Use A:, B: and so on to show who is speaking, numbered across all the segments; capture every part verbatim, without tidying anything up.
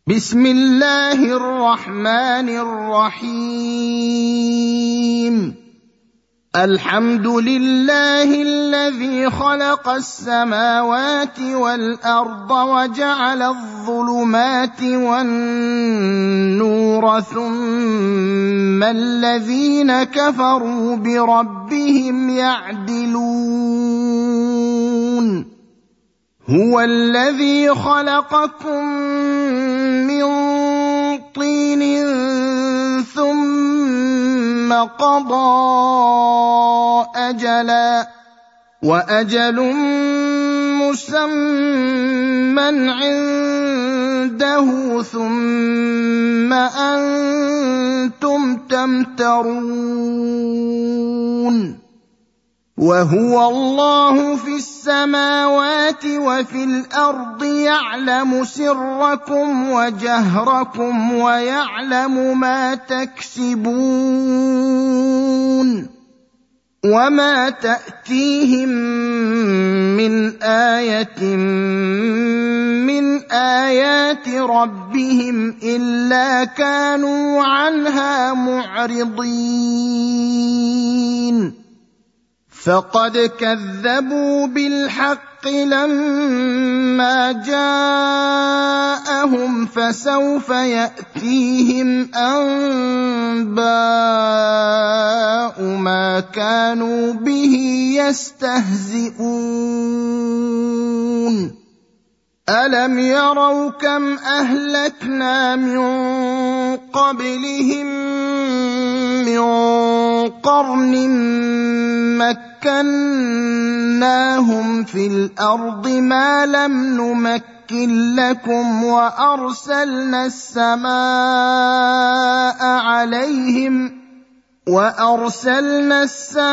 A: بسم الله الرحمن الرحيم الحمد لله الذي خلق السماوات والأرض وجعل الظلمات والنور ثم الذين كفروا بربهم يعدلون هو الذي خلقكم من طين ثم قضى أجلا وأجل مسمى عنده ثم أنتم تمترون وهو الله في السماوات وفي الأرض يعلم سركم وجهركم ويعلم ما تكسبون وما تأتيهم من آية من آيات ربهم إلا كانوا عنها معرضين فقد كذبوا بالحق لما جاءهم فسوف يأتيهم أنباء ما كانوا به يستهزئون ألم يروا كم أهلكنا من قبلهم من قرن مكناهم في الأرض ما لم نمكن لكم وأرسلنا السماء عليهم وأرسلنا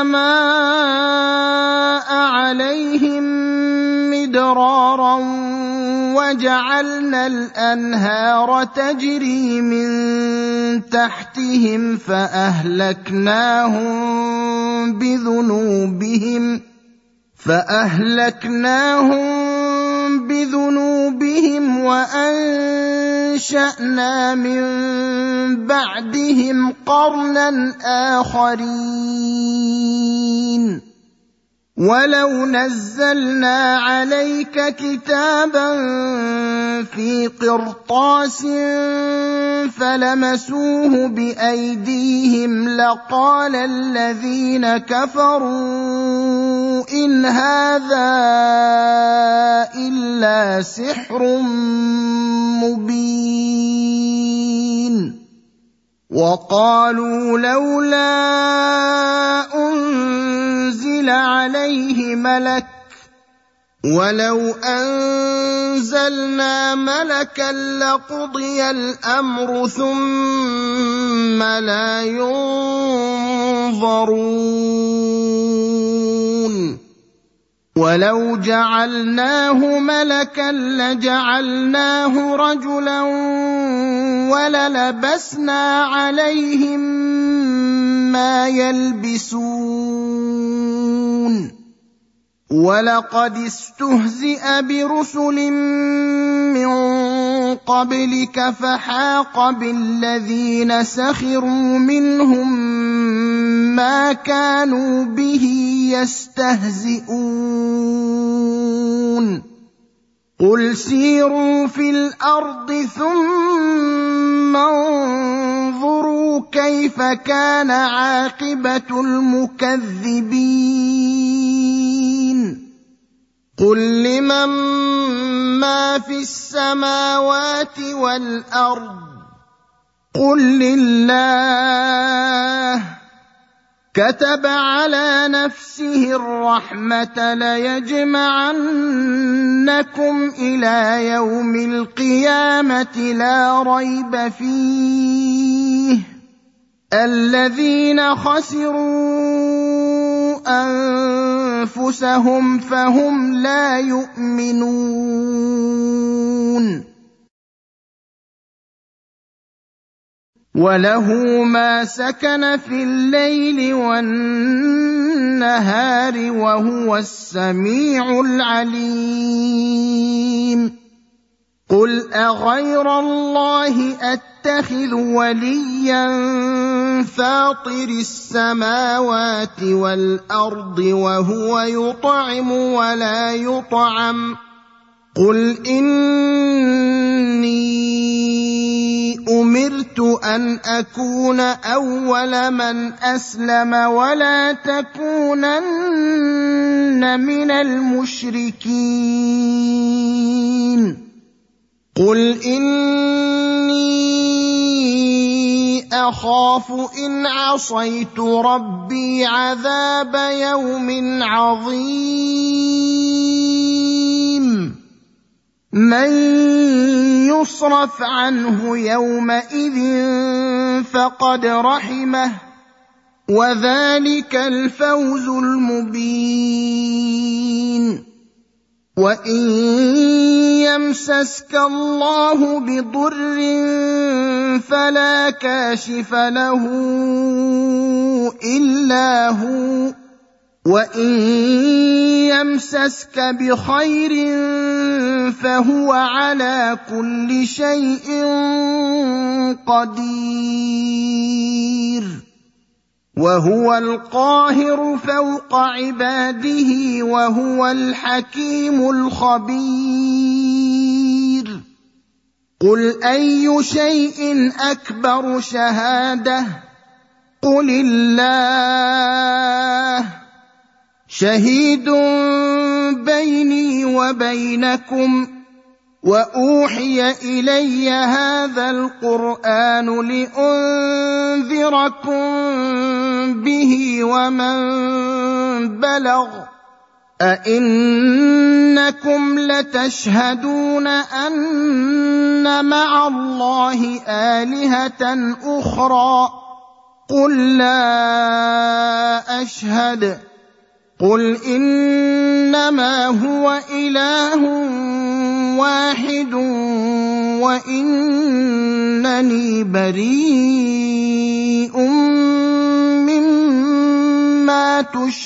A: السماء عليهم مدرارا وجعلنا الأنهار تجري من تحتهم فأهلكناهم بذنوبهم فأهلكناهم بذنوبهم وأنشأنا من بعدهم قرنا آخرين ولو نزلنا عليك كتابا في قرطاس فلمسوه بأيديهم لقال الذين كفروا إن هذا إلا سحر مبين وقالوا لولا أنزل عليه ملك ولو أنزلنا ملكا لقضي الأمر ثم لا ينظرون ولو جعلناه ملكا لجعلناه رجلا وللبسنا عليهم ما يلبسون ولقد استهزئ برسل من قبلك فحاق بالذين سخروا منهم ما كانوا به يستهزئون قل سيروا في الأرض ثم انظروا كيف كان عاقبة المكذبين قل لمن ما في السماوات والأرض قل لله كتب على نفسه الرحمة ليجمعنكم إلى يوم القيامة لا ريب فيه الذين خسروا أنفسهم فهم لا يؤمنون وله ما سكن في الليل والنهار وهو السميع العليم قل أغير الله أتخذ وليا فاطر السماوات والأرض وهو يطعم ولا يطعم قل إني أمرت أن أكون أول من أسلم ولا تكونن من المشركين قل إني أخاف إن عصيت ربي عذاب يوم عظيم من يصرف عنه يومئذ فقد رحمه وذلك الفوز المبين وإن يمسسك الله بضر فلا كاشف له إلا هو وإن يمسسك بخير فهو على كل شيء قدير وهو القاهر فوق عباده وهو الحكيم الخبير قل أي شيء أكبر شهادة قل الله شهيد بيني وبينكم وأوحي إلي هذا القرآن لأنذركم به ومن بلغ أئنكم لتشهدون أن مع الله آلهة أخرى قل لا أشهد قل إنما هو إله واحد وإنني بريء مما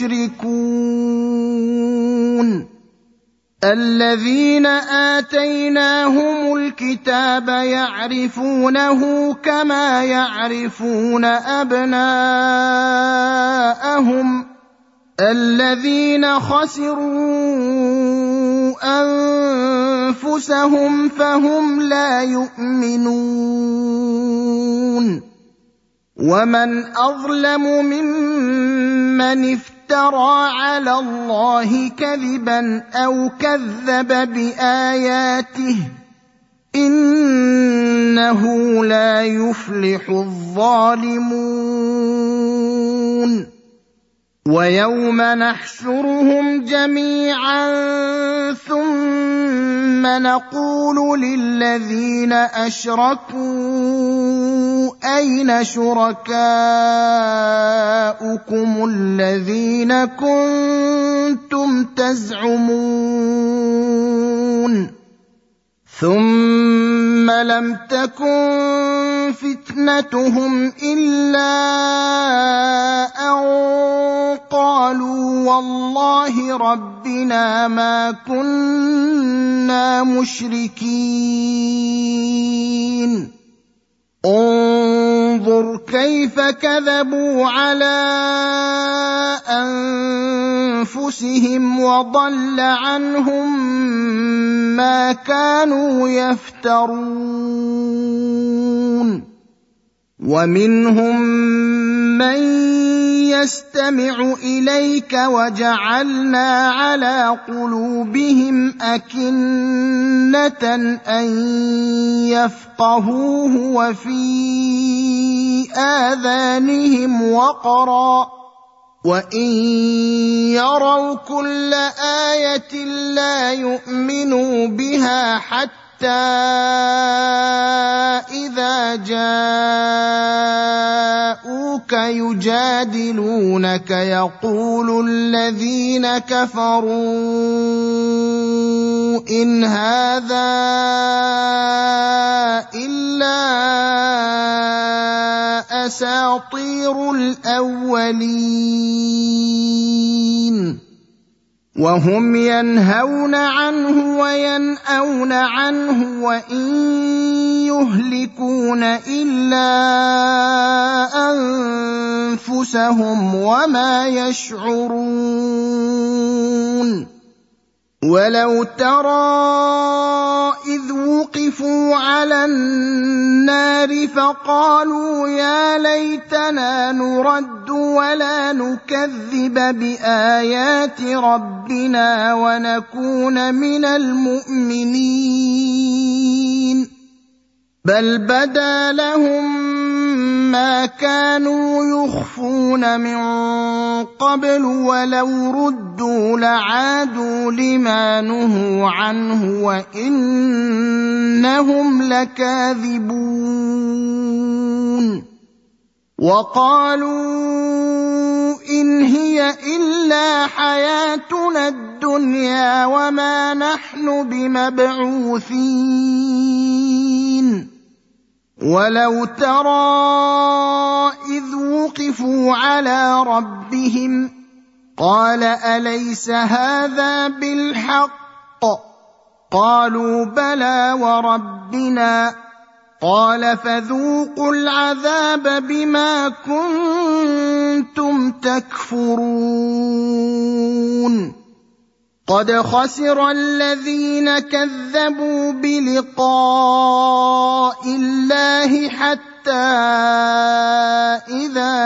A: تشركون الذين آتيناهم الكتاب يعرفونه كما يعرفون أبناءهم الذين خسروا أنفسهم فهم لا يؤمنون ومن أظلم ممن افترى على الله كذبا أو كذب بآياته إنه لا يفلح الظالمون ويوم نحشرهم جميعا ثم نقول للذين أشركوا أين شركاؤكم الذين كنتم تزعمون ثم لم تكن فتنتهم إلا أن قالوا والله ربنا ما كنا مشركين انظر كيف كذبوا على أنفسهم وضل عنهم ما كانوا يفترون ومنهم من يستمع إليك وجعلنا على قلوبهم أكنة أن يفقهوه وفي آذانهم وقرا وإن يروا كل آية لا يؤمنوا بها حتى إذا جاءوك يجادلونك يقول الذين كفروا إن هذا إلا أساطير الأولين وهم ينهون عنه وينأون عنه وإن يهلكون إلا أنفسهم وما يشعرون ولو ترى إذ وقفوا على النار فقالوا يا ليتنا نرد ولا نكذب بآيات ربنا ونكون من المؤمنين بل بدا لهم ما كانوا يخفون من قبل ولو ردوا لعادوا لما نهوا عنه وإنهم لكاذبون وقالوا إن هي إلا حياتنا الدنيا وما نحن بمبعوثين ولو ترى إذ وقفوا على ربهم قال أليس هذا بالحق قالوا بلى وربنا قال فذوقوا العذاب بما كنتم تكفرون قد خسر الذين كذبوا بلقاء الله حتى إذا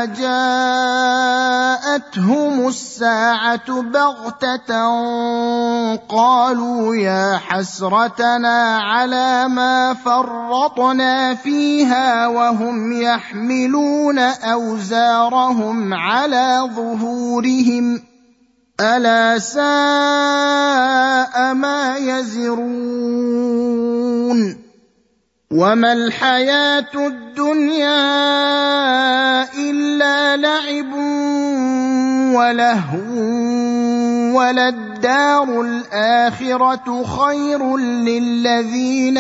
A: جاءتهم الساعة بغتة قالوا يا حسرتنا على ما فرطنا فيها وهم يحملون أوزارهم على ظهورهم ألا ساء ما يزرون وما الحياة الدنيا إلا لعب ولهو وللدار الآخرة خير للذين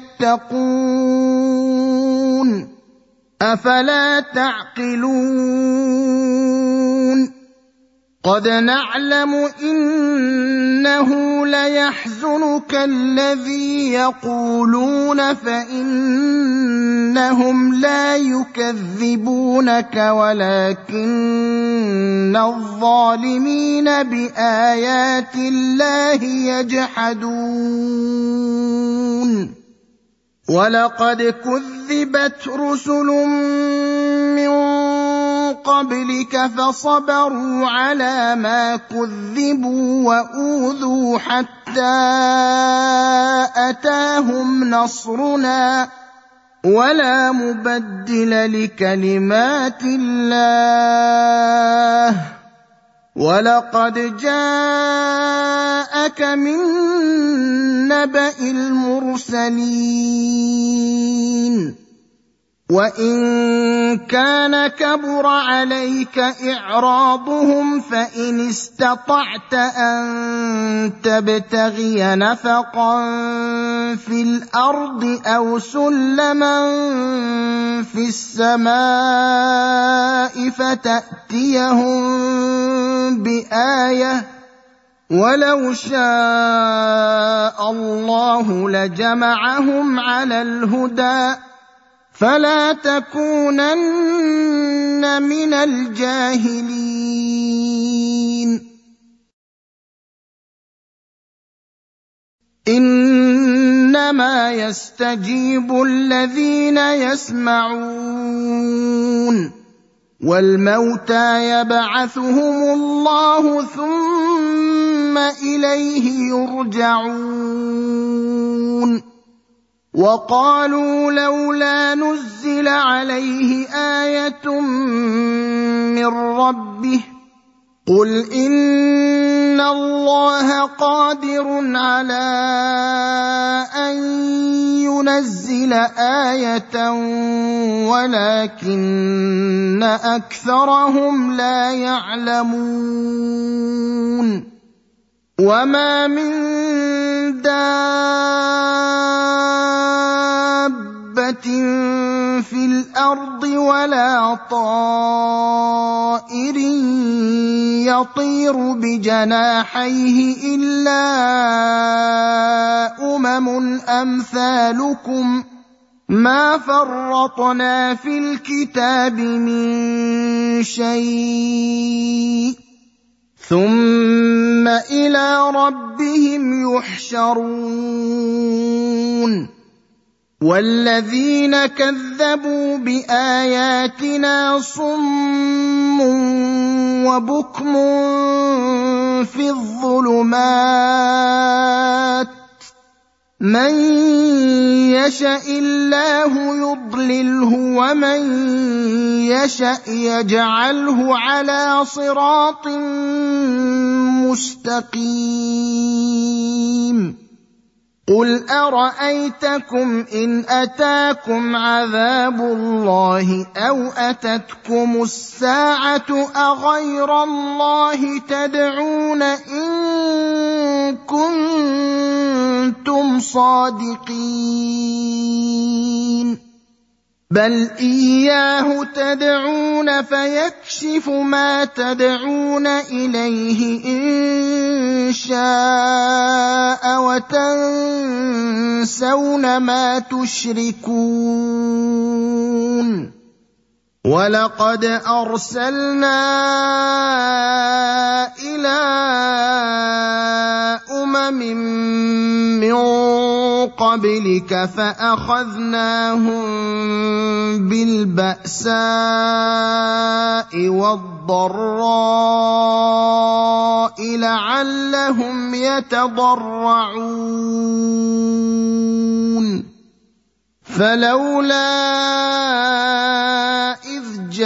A: يتقون أفلا تعقلون قد نعلم إنه ليحزنك الذي يقولون فإنهم لا يكذبونك ولكن الظالمين بآيات الله يجحدون ولقد كذبت رسل من قبلك فصبروا على ما كذبوا وأوذوا حتى أتاهم نصرنا ولا مبدل لكلمات الله ولقد جاءك من نبأ المرسلين وإن كان كبر عليك إعراضهم فإن استطعت أن تبتغي نفقا في الأرض أو سلما في السماء فتأتيهم بآية ولو شاء الله لجمعهم على الهدى فلا تكونن من الجاهلين إنما يستجيب الذين يسمعون والموتى يبعثهم الله ثم إليه يرجعون وقالوا لولا نزل عليه آية من ربه قل إن الله قادر على أن ينزل آية ولكن أكثرهم لا يعلمون وما من دابة في الأرض ولا طائر يطير بجناحيه إلا أمم أمثالكم ما فرطنا في الكتاب من شيء ثم إلى ربهم يحشرون والذين كذبوا بآياتنا صم وبكم في الظلمات من يشاء الله يضلله ومن يشاء يجعله على صراط مستقيم قل أرأيتكم إن أتاكم عذاب الله أو أتتكم الساعة أغير الله تدعون إن كنتم صادقين بل إياه تدعون فيكشف ما تدعون إليه إن شاء وتنسون ما تشركون ولقد أرسلنا إلى أمم من قبلك فأخذناهم بالبأساء والضراء لعلهم يتضرعون فلولا إذ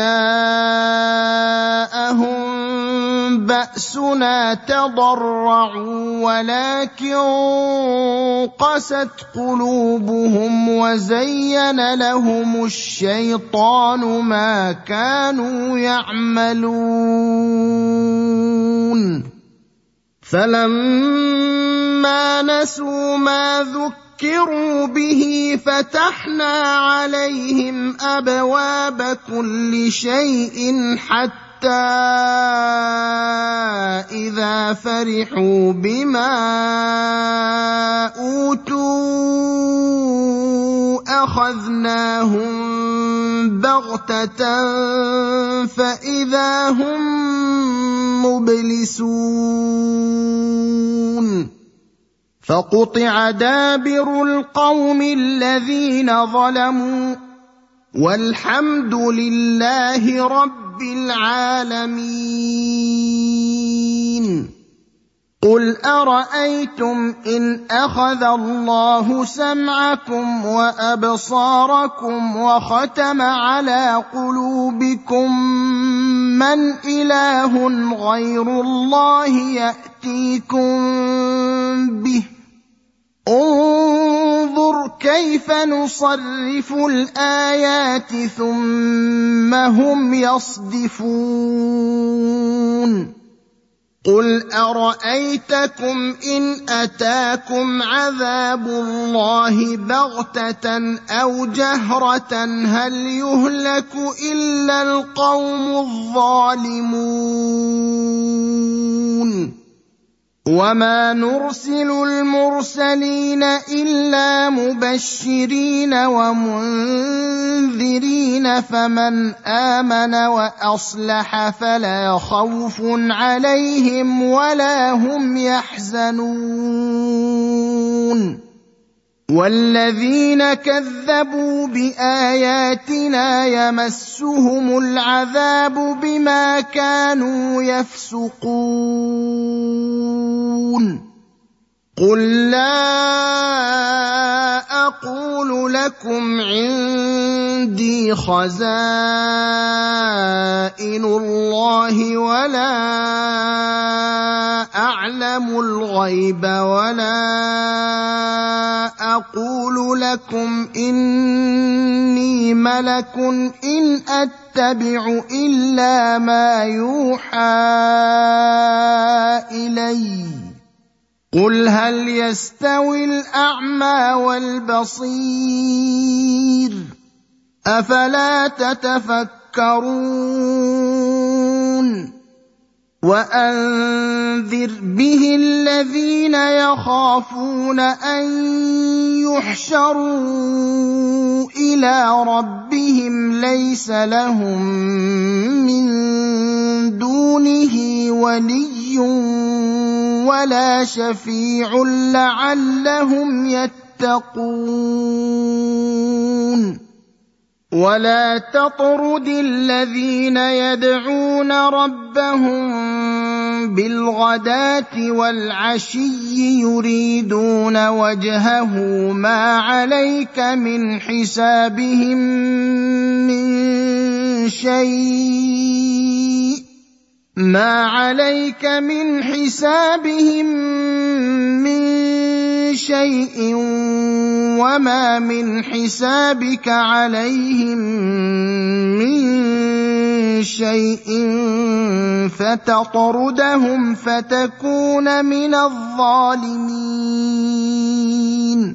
A: جاءهم بأسنا تضرعوا ولكن قست قلوبهم وزين لهم الشيطان ما كانوا يعملون فلما نسوا ما ذكروا به فتحنا عليهم أبواب كل شيء حتى إذا فرحوا بما أوتوا أخذناهم بغتة فإذا هم مبلسون فقطع دابر القوم الذين ظلموا والحمد لله رب العالمين قل أرأيتم إن أخذ الله سمعكم وأبصاركم وختم على قلوبكم من إله غير الله يأتيكم به انظر كيف نصرف الآيات ثم هم يصدفون قل أرأيتكم إن أتاكم عذاب الله بغتة أو جهرة هل يهلك إلا القوم الظالمون وما نرسل المرسلين إلا مبشرين ومنذرين فمن آمن وأصلح فلا خوف عليهم ولا هم يحزنون والذين كذبوا بآياتنا يمسهم العذاب بما كانوا يفسقون قل لا أقول لكم عندي خزائن الله ولا أعلم الغيب ولا أقول لكم إني ملك إن أتبع إلا ما يوحى إلي قل هل يستوي الأعمى والبصير أفلا تتفكرون وأنذر به الذين يخافون أن يحشروا إلى ربهم ليس لهم من دونه ولي ولا شفيع لعلهم يتقون ولا تطرد الذين يدعون ربهم بالغداة والعشي يريدون وجهه ما عليك من حسابهم من شيء ما عليك من حسابهم من شيء وما من حسابك عليهم من شيء فتطردهم فتكون من الظالمين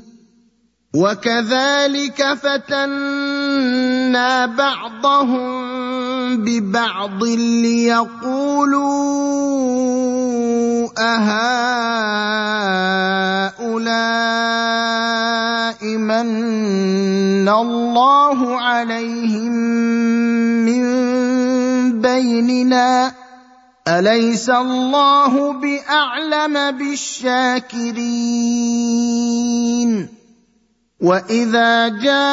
A: وكذلك فتنا بعضهم ببعض ليقولوا أهؤلاء من الله عليهم من بيننا أليس الله بأعلم بالشاكرين وإذا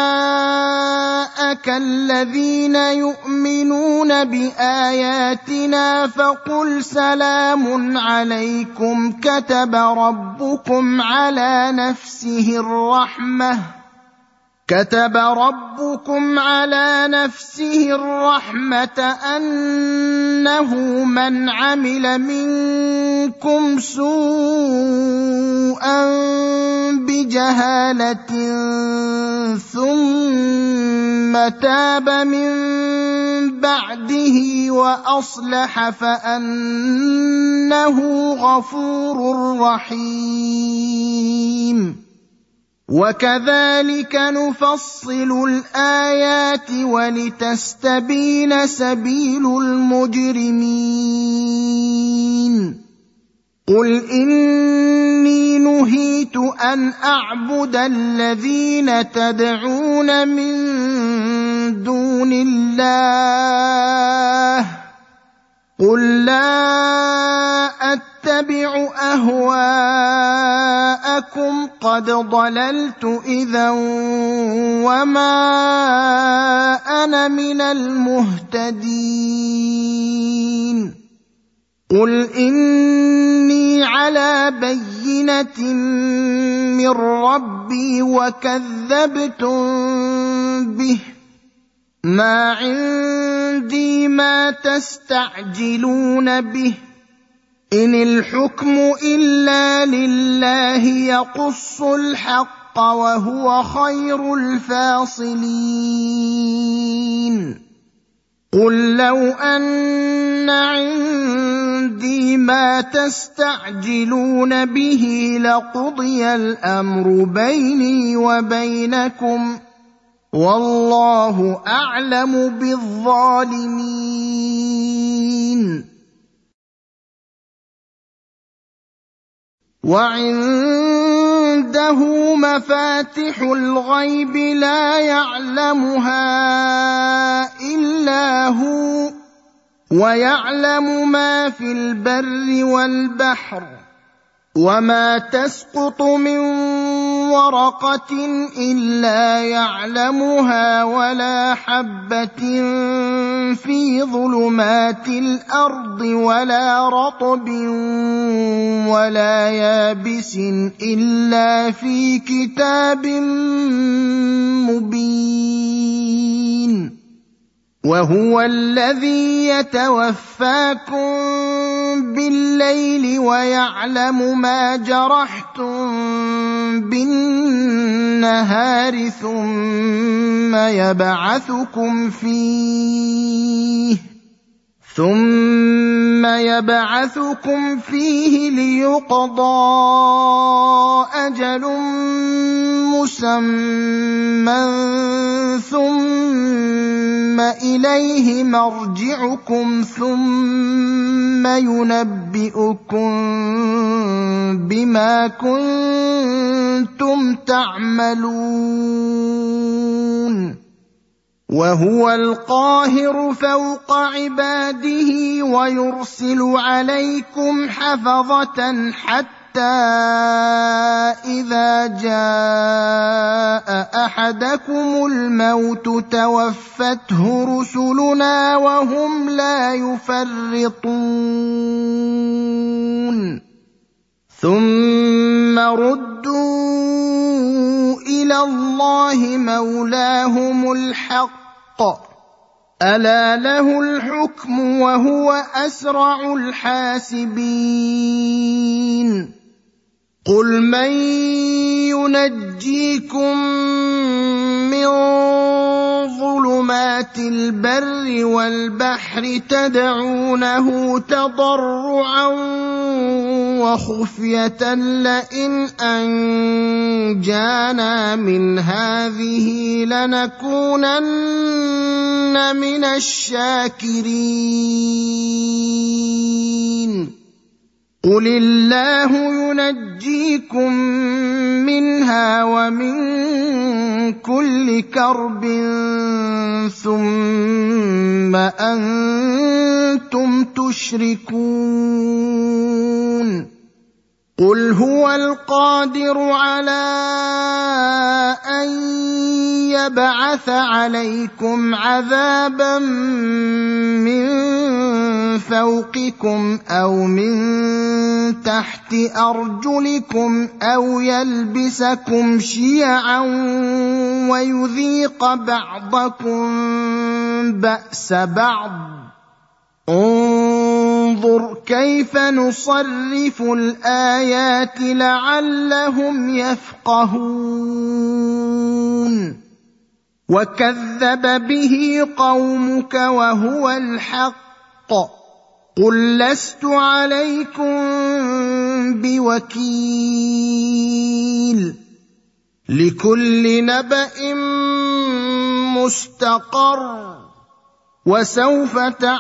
A: جاءك الذين يؤمنون بآياتنا فقل سلام عليكم كتب ربكم على نفسه الرحمة كتب ربكم على نفسه الرحمة أنه من عمل منكم سوءا بجهالة ثم تاب من بعده وأصلح فأنه غفور رحيم وكذلك نفصل الآيات ولتستبين سبيل المجرمين قل إني نهيت أن أعبد الذين تدعون من دون الله قل لا أتبع أهواءكم قد ضللت إذا وما أنا من المهتدين قل إني على بينة من ربي وكذبتم به ما عندي ما تستعجلون به إن الحكم إلا لله يقص الحق وهو خير الفاصلين قل لو أن عندي ما تستعجلون به لقضي الأمر بيني وبينكم والله أعلم بالظالمين وعنده مفاتح الغيب لا يعلمها إلا هو ويعلم ما في البر والبحر وما تسقط من ورقة إلا يعلمها ولا حبة في ظلمات الأرض ولا رطب ولا يابس إلا في كتاب مبين وهو الذي يتوفاكم بالليل ويعلم ما جرحتم بالنهار ثم يبعثكم فيه ثم يبعثكم فيه ليقضى أجل مسمى ثم إليه مرجعكم ثم ينبئكم بما كنتم تعملون وهو القاهر فوق عباده ويرسل عليكم حفظة حتى إذا جاء أحدكم الموت توفته رسلنا وهم لا يفرطون ثم ردوا إلى الله مولاهم الحق ألا له الحكم وهو أسرع الحاسبين قل من ينجيكم من ظلمات البر والبحر تدعونه تضرعا وخفية لئن أنجانا من هذه لنكونن من الشاكرين قل الله ينجيكم منها ومن كل كرب ثم أنتم تشركون قل هو القادر على أن يبعث عليكم عذابا من فوقكم أو من تحت أرجلكم أو يلبسكم شيعا ويذيق بعضكم بأس بعض انظر كيف نصرف الآيات لعلهم يفقهون وكذب به قومك وهو الحق قل لست عليكم بوكيل لكل نبأ مستقر وسوف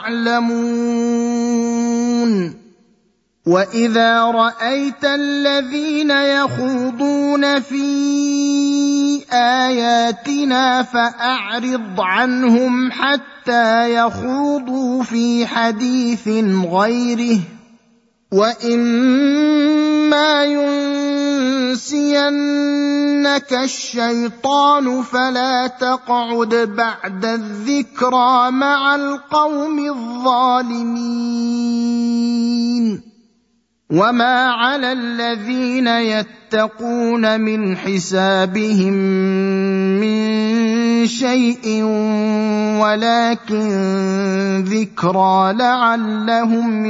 A: تعلمون وإذا رأيت الذين يخوضون في آياتنا فأعرض عنهم حتى يخوضوا في حديث غيره وإما ينسينك الشيطان فلا تقعد بعد الذكرى مع القوم الظالمين وما على الذين يتقون من حسابهم من شيء ولكن ذكرى لعلهم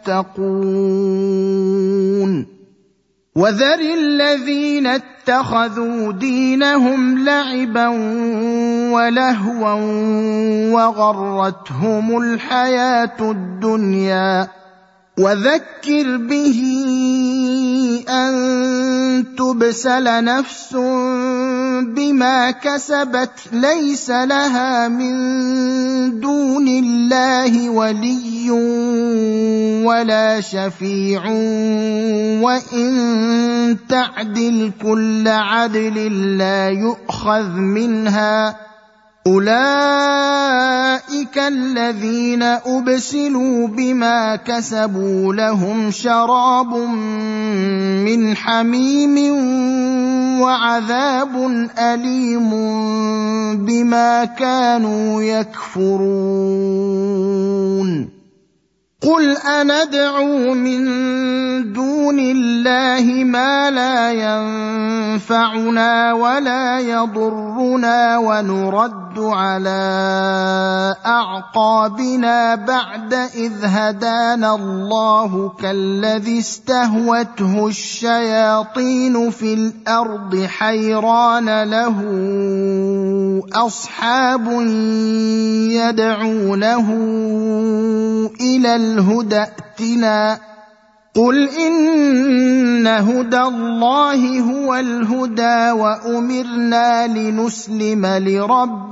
A: يتقون وذر الذين اتخذوا دينهم لعبا ولهوا وغرتهم الحياة الدنيا وذكر به أن تبسل نفس بما كسبت ليس لها من دون الله ولي ولا شفيع وإن تعدل كل عدل لا يؤخذ منها أولئك الذين أبسلوا بما كسبوا لهم شراب من حميم وعذاب أليم بما كانوا يكفرون قل أندعو من دون الله ما لا ينفعنا ولا يضرنا ونرد على أعقابنا بعد إذ هدانا الله كالذي استهوته الشياطين في الأرض حيران له أصحاب يدعونه إلى الهدى ائتنا قل إن هدى الله هو الهدى وأمرنا لنسلم لرب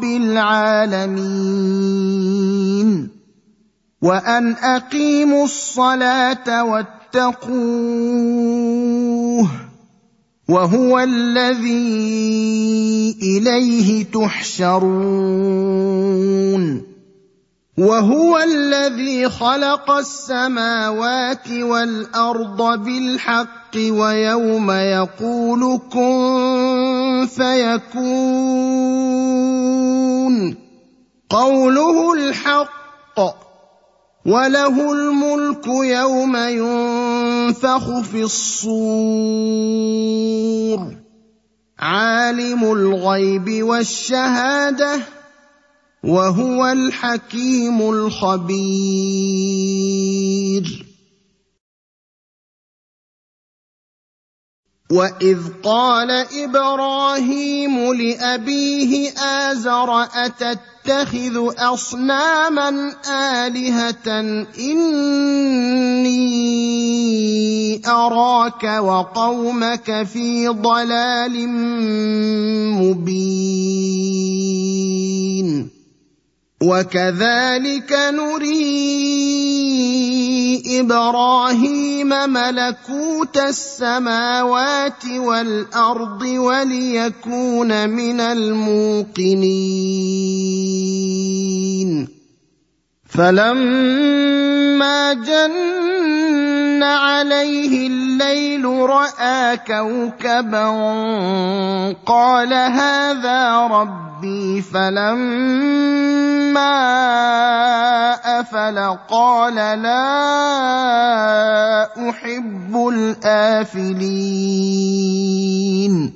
A: العالمين وأن أقيموا الصلاة واتقوه وهو الذي إليه تحشرون وهو الذي خلق السماوات والأرض بالحق ويوم يقول كن فيكون قوله الحق وله الملك يوم ينفخ في الصور عالم الغيب والشهادة وهو الحكيم الخبير وإذ قال إبراهيم لأبيه آزر أتتخذ أصناما آلهة إني أراك وقومك في ضلال مبين وكذلك نري إبراهيم ملكوت السماوات والأرض وليكون من الموقنين فلما جن عليه الليل رأى كوكبا قال هذا ربي فلما أفل قال لا أحب الآفلين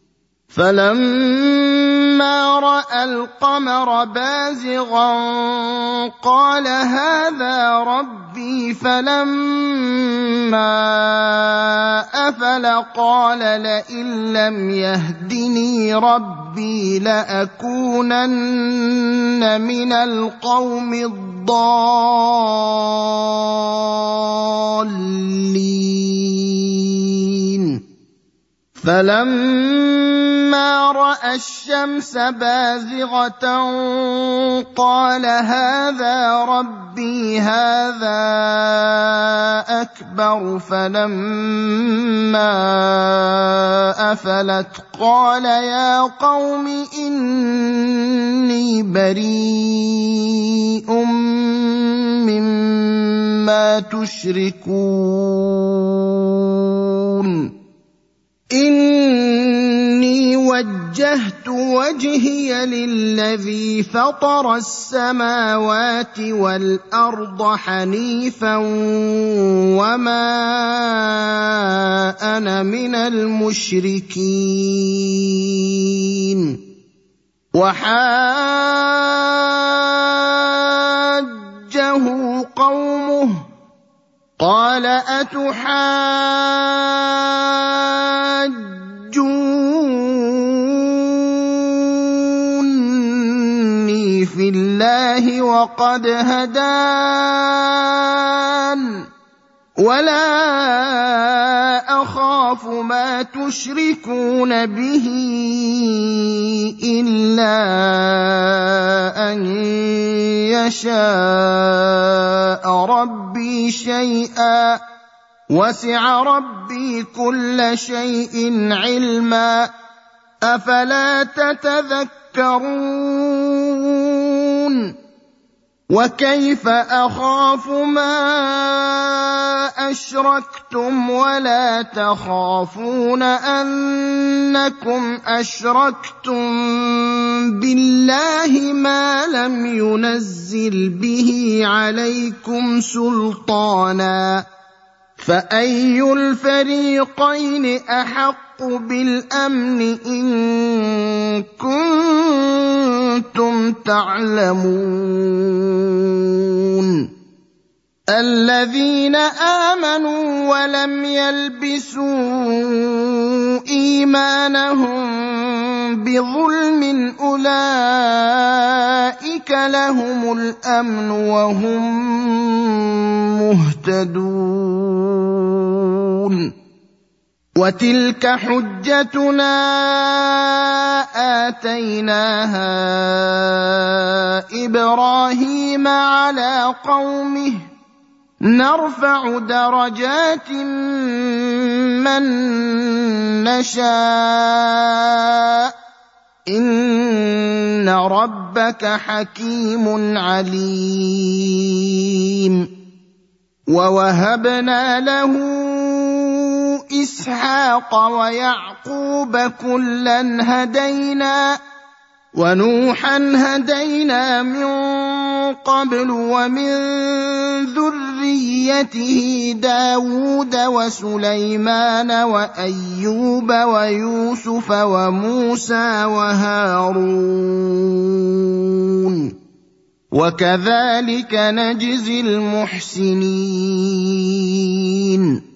A: فلما رأى القمر بازغا قال هذا ربي فلما أفل قال لئن لم يهدني ربي لأكونن من القوم الضالين فلما رأى الشمس بازغة قال هذا ربي هذا أكبر فلما أفلت قال يا قوم إني بريء مما تشركون إني وجهت وجهي للذي فطر السماوات والأرض حنيفا وما أنا من المشركين وحاجه قومه قال أتحاجوني في الله وقد هدان ولا أخاف ما تشركون به إلا أن يشاء ربي شيئا وسع ربي كل شيء علما أفلا تتذكرون وكيف أخاف ما أشركتم ولا تخافون أنكم أشركتم بالله ما لم ينزل به عليكم سلطانا فأي الفريقين أحق بالأمن إن كنتم تعلمون الذين آمنوا ولم يلبسوا إيمانهم بظلم أولئك أولئك لهم الأمن وهم مهتدون. وتلك حجتنا آتيناها إبراهيم على قومه نرفع درجات من نشاء إن ربك حكيم عليم. ووهبنا له إسحاق ويعقوب كلا هدينا ونوحا هدينا من قبل ومن ذريته داود وسليمان وأيوب ويوسف وموسى وهارون وكذلك نجزي المحسنين.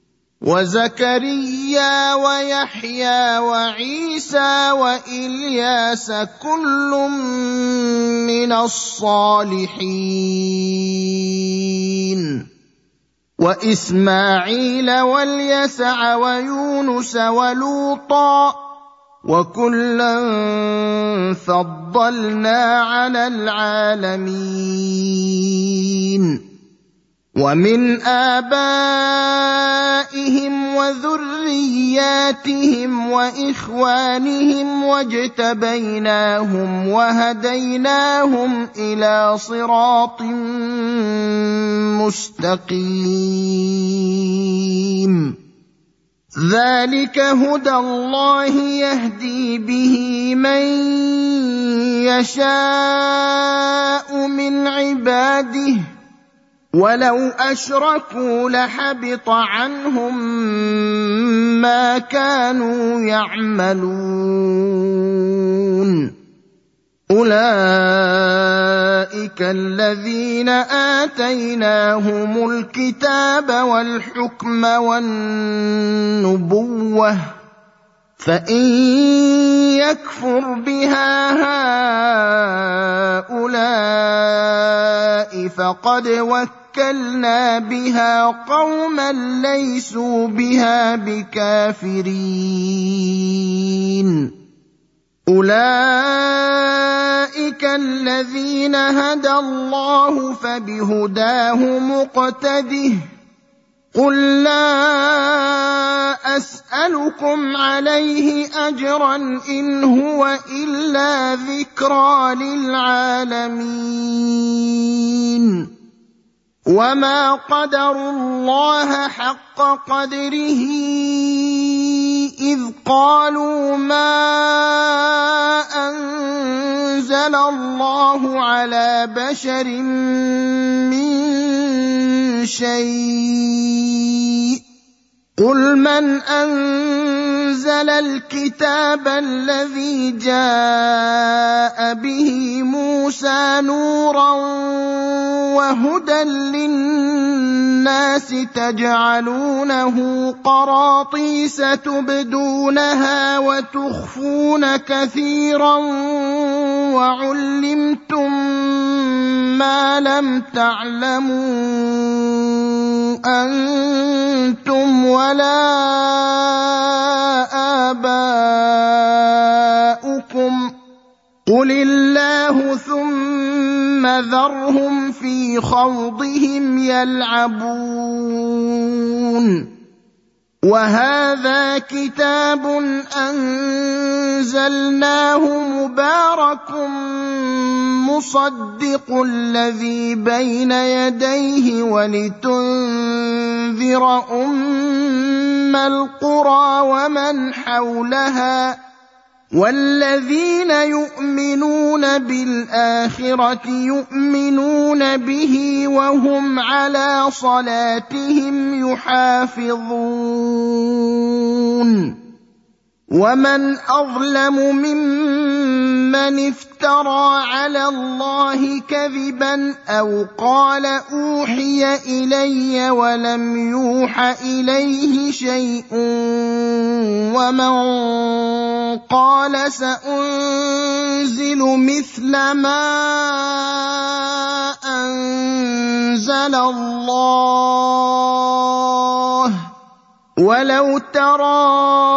A: وزكريا ويحيى وعيسى وإلياس كل من الصالحين. وإسماعيل واليسع ويونس ولوطا وكلا فضلنا على العالمين. ومن آبائهم وذرياتهم وإخوانهم واجتبيناهم وهديناهم إلى صراط مستقيم. ذلك هدى الله يهدي به من يشاء من عباده ولو أشركوا لحبط عنهم ما كانوا يعملون. أولئك الذين آتيناهم الكتاب والحكم والنبوة فإن يكفر بها هؤلاء فقد وكلنا بها قوما ليسوا بها بكافرين. أولئك الذين هدى الله فبهداه مقتده قل لا أسألكم عليه أجرا إن هو إلا ذكرى للعالمين. وما قدروا الله حق قدره إذ قالوا ما أنزل الله على بشر من شيء قل من أنزل الكتاب الذي جاء به موسى نورا وهدى للناس تجعلونه قراطيس تبدونها وتخفون كثيرا وعلمتم ما لم تعلموا أنتم ولا آباؤكم قل الله ثم ذرهم في خوضهم يلعبون. وهذا كتاب أنزلناه مبارك مصدق الذي بين يديه ولتنذر أم القرى ومن حولها والذين يؤمنون بالآخرة يؤمنون به وهم على صلاتهم يحافظون. ومن أظلم ممن افترى على الله كذبا أو قال أوحي إلي ولم يوح إليه شيء ومن قال سأنزل مثل ما أنزل الله ولو ترى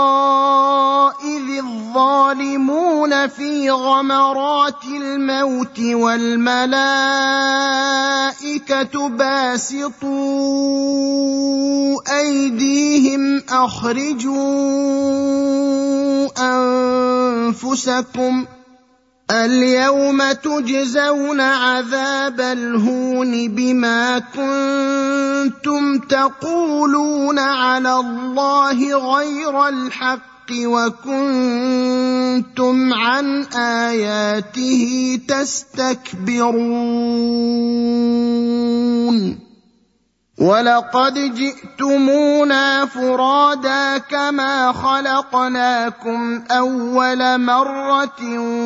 A: إذ الظالمون في غمرات الموت والملائكة باسطوا أيديهم أخرجوا أنفسكم اليوم تجزون عذاب الهون بما كنتم تقولون على الله غير الحق وكنتم عن آياته تستكبرون ولقد جئتمونا فرادا كما خلقناكم أول مرة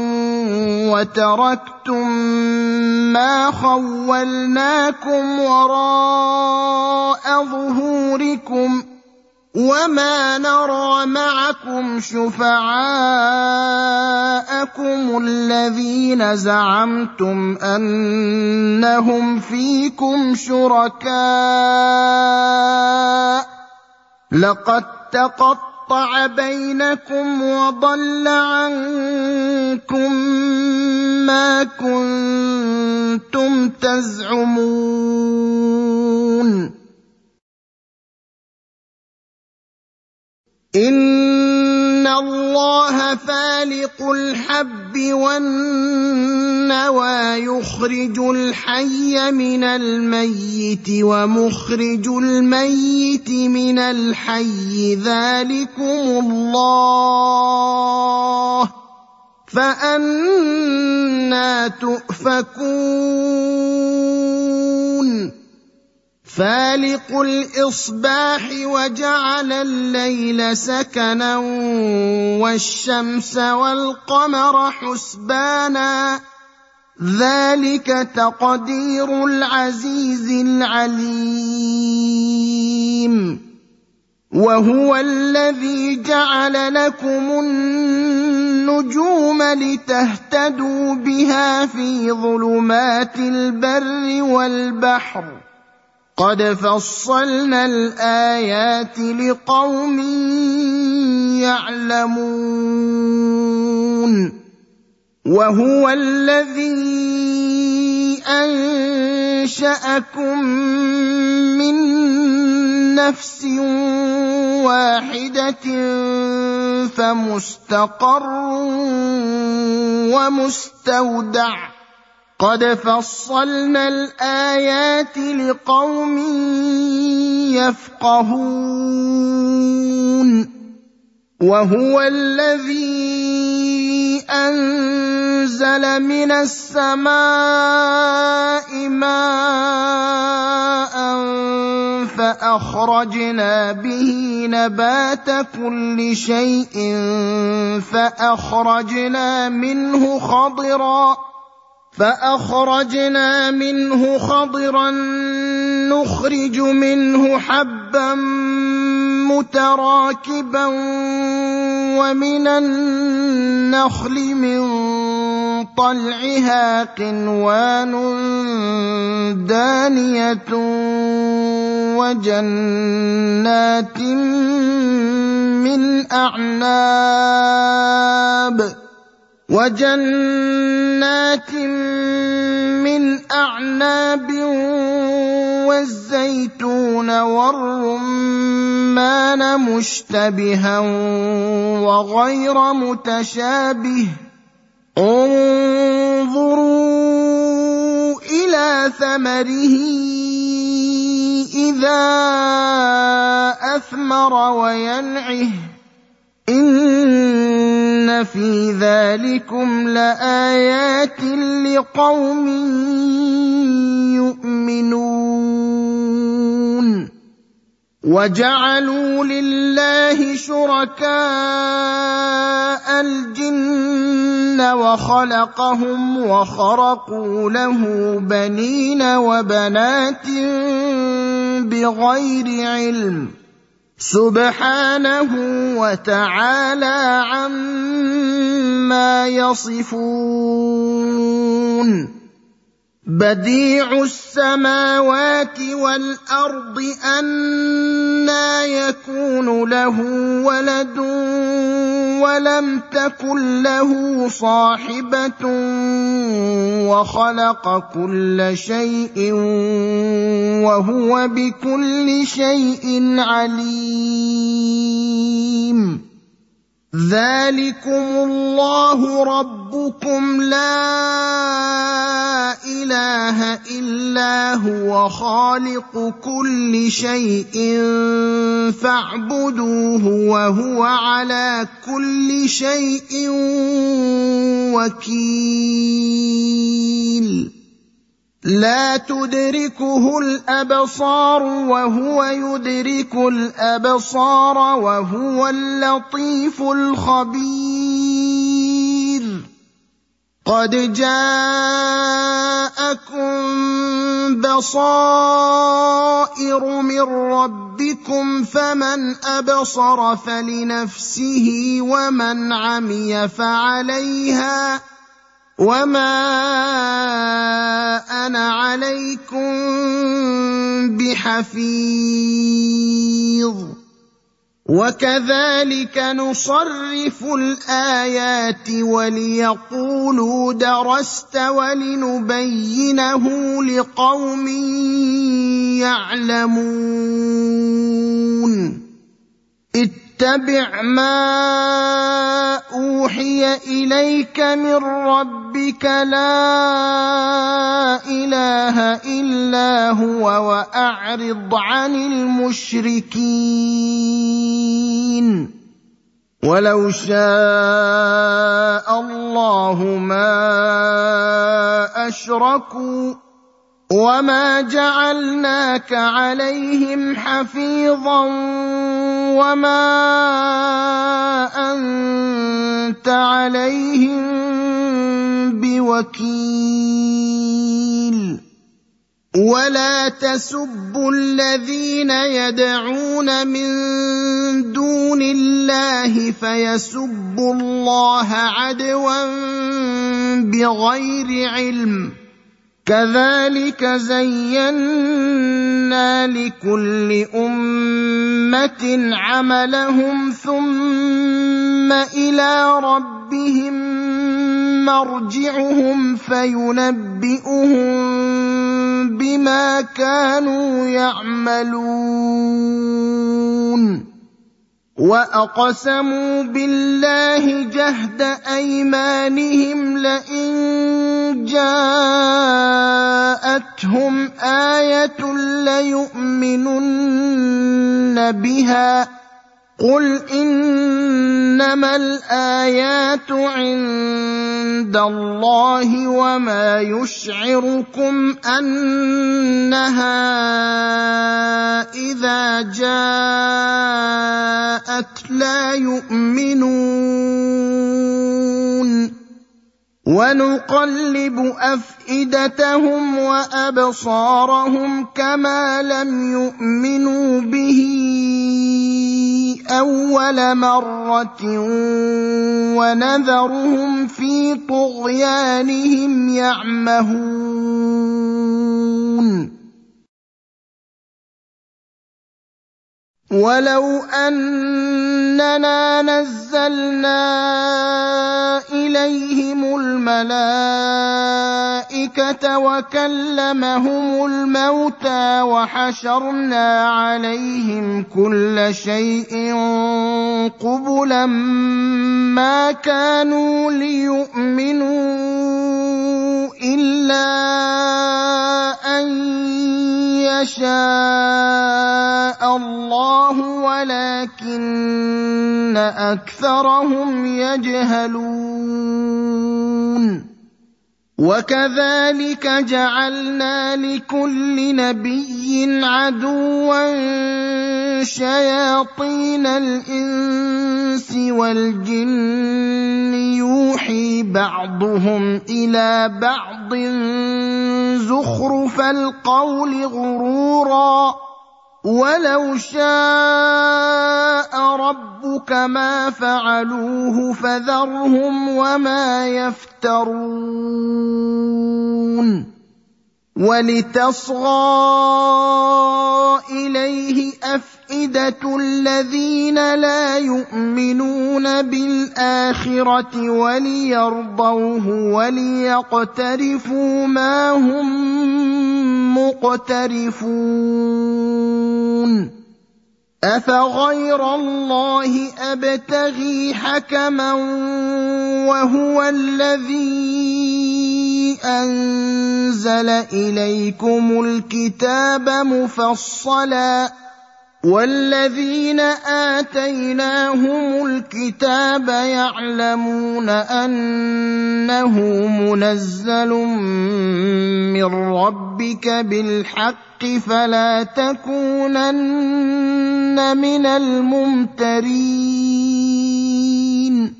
A: وتركتم ما خولناكم وراء ظهوركم وما نرى معكم شفعاءكم الذين زعمتم أنهم فيكم شركاء لقد تقطع بينكم وضل عنكم ما كنتم تزعمون إن الله فالق الحب والنوى يخرج الحي من الميت ومخرج الميت من الحي ذلكم الله فأنى تؤفكون فالق الإصباح وجعل الليل سكنا والشمس والقمر حسبانا ذلك تقدير العزيز العليم وهو الذي جعل لكم النجوم لتهتدوا بها في ظلمات البر والبحر قد فصلنا الآيات لقوم يعلمون وهو الذي أنشأكم من نفس واحدة فمستقر ومستودع قد فصلنا الآيات لقوم يفقهون وهو الذي أنزل من السماء ماء فأخرجنا به نبات كل شيء فأخرجنا منه خضرا فأخرجنا منه خضرا نخرج منه حبا متراكبا ومن النخل من طلعها قنوان دانية وجنات من أعناب وجنات من أعناب والزيتون والرمان مشتبها وغير متشابه انظروا إلى ثمره إذا أثمر وينعه إن في ذلكم لآيات لقوم يؤمنون وَجَعَلُوا لِلَّهِ شُرَكَاءَ الْجِنَّ وَخَلَقَهُمْ وَخَرَقُوا لَهُ بَنِينَ وَبَنَاتٍ بِغَيْرِ عِلْمٍ ۚ سُبْحَانَهُ وَتَعَالَىٰ عَمَّا يَصِفُونَ بَدِيعُ السَّمَاوَاتِ وَالْأَرْضِ أَنَّىٰ يَكُونُ لَهُ وَلَدٌ وَلَمْ تَكُن لَّهُ صَاحِبَةٌ وَخَلَقَ كُلَّ شَيْءٍ وَهُوَ بِكُلِّ شَيْءٍ عَلِيمٌ ذَٰلِكُمُ اللَّهُ رَبُّكُمْ لَا إِلَٰهَ إِلَّا هُوَ خَالِقُ كُلِّ شَيْءٍ فَاعْبُدُوهُ وَهُوَ عَلَىٰ كُلِّ شَيْءٍ وَكِيلٌ لَا تُدْرِكُهُ الْأَبْصَارُ وَهُوَ يُدْرِكُ الْأَبْصَارَ وَهُوَ اللَّطِيفُ الْخَبِيرُ قَدْ جَاءَكُم بَصَائِرُ مِن رَّبِّكُمْ فَمَنْ أَبْصَرَ فَلِنَفْسِهِ وَمَنْ عَمِيَ فَعَلَيْهَا وَمَا أَنَا عَلَيْكُم بِحَفِيظٍ وَكَذَٰلِكَ نُصَرِّفُ الْآيَاتِ وَلِيَقُولُوا دَرَسْتَ وَلِنُبَيِّنَهُ لِقَوْمٍ يَعْلَمُونَ اتَّبِعْ مَا أُوحِيَ إِلَيْكَ مِن رَّبِّكَ لَا إِلَٰهَ إِلَّا هُوَ وَأَعْرِضْ عَنِ الْمُشْرِكِينَ وَلَوْ شَاءَ اللَّهُ مَا أَشْرَكُوا وَمَا جَعَلْنَاكَ عَلَيْهِمْ حَفِيظًا وَمَا أَنتَ عَلَيْهِم بِوَكِيلٍ وَلَا تَسُبُّوا الَّذِينَ يَدْعُونَ مِن دُونِ اللَّهِ فَيَسُبُّوا اللَّهَ عَدْوًا بِغَيْرِ عِلْمٍ كَذَٰلِكَ زَيَّنَّا لِكُلِّ أُمَّةٍ عَمَلَهُمْ ثُمَّ إِلَىٰ رَبِّهِم مَّرْجِعُهُمْ فَيُنَبِّئُهُم بِمَا كَانُوا يَعْمَلُونَ وَأَقْسَمُوا بِاللَّهِ جَهْدَ أَيْمَانِهِمْ لَئِن جَاءَتْهُمْ آيَةٌ لَّيُؤْمِنُنَّ بِهَا ۚ قُلْ إِنَّمَا الْآيَاتُ عِندَ اللَّهِ وَمَا يُشْعِرُكُمْ أَنَّهَا إِذَا جَاءَتْ لَا يُؤْمِنُونَ وَنُقَلِّبُ أَفْئِدَتَهُمْ وَأَبْصَارَهُمْ كَمَا لَمْ يُؤْمِنُوا بِهِ أَوَّلَ مَرَّةٍ وَنَذَرُهُمْ فِي طُغْيَانِهِمْ يَعْمَهُونَ وَلَوْ أَنَّنَا نَزَّلْنَا إِلَيْهِمُ الْمَلَائِكَةَ وَكَلَّمَهُمُ الْمَوْتَىٰ وَحَشَرْنَا عَلَيْهِمْ كُلَّ شَيْءٍ قُبُلًا مَّا كَانُوا لِيُؤْمِنُوا إِلَّا أَن يَشَاءَ اللَّهُ وَلَٰكِنَّ أَكْثَرَهُمْ يَجْهَلُونَ وكذلك جعلنا لكل نبي عدوا شياطين الإنس والجن يوحي بعضهم إلى بعض زخرف القول غرورا ولو شاء ربك ما فعلوه فذرهم وما يفترون ولتصغى إليه أفئدة الذين لا يؤمنون بالآخرة وليرضوه وليقترفوا ما هم مقترفون أفغير الله أبتغي حكما وهو الذي أنزل إليكم الكتاب مفصلا والذين آتيناهم الكتاب يعلمون أنه منزل من ربك بالحق فلا تكونن من الممترين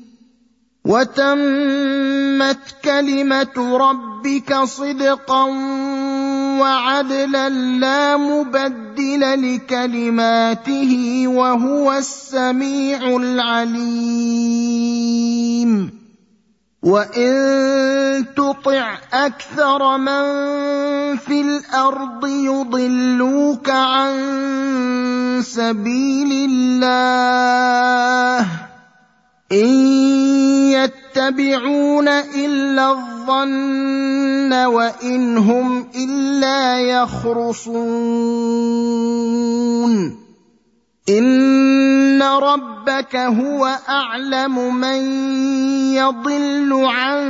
A: وتمت كلمة ربك صدقا وعدلا لا مبدل لكلماته وهو السميع العليم وإن تطع أكثر من في الأرض يضلوك عن سبيل الله إن يتبعون إلا الظن وإن هم إلا يخرصون إن ربك هو أعلم من يضل عن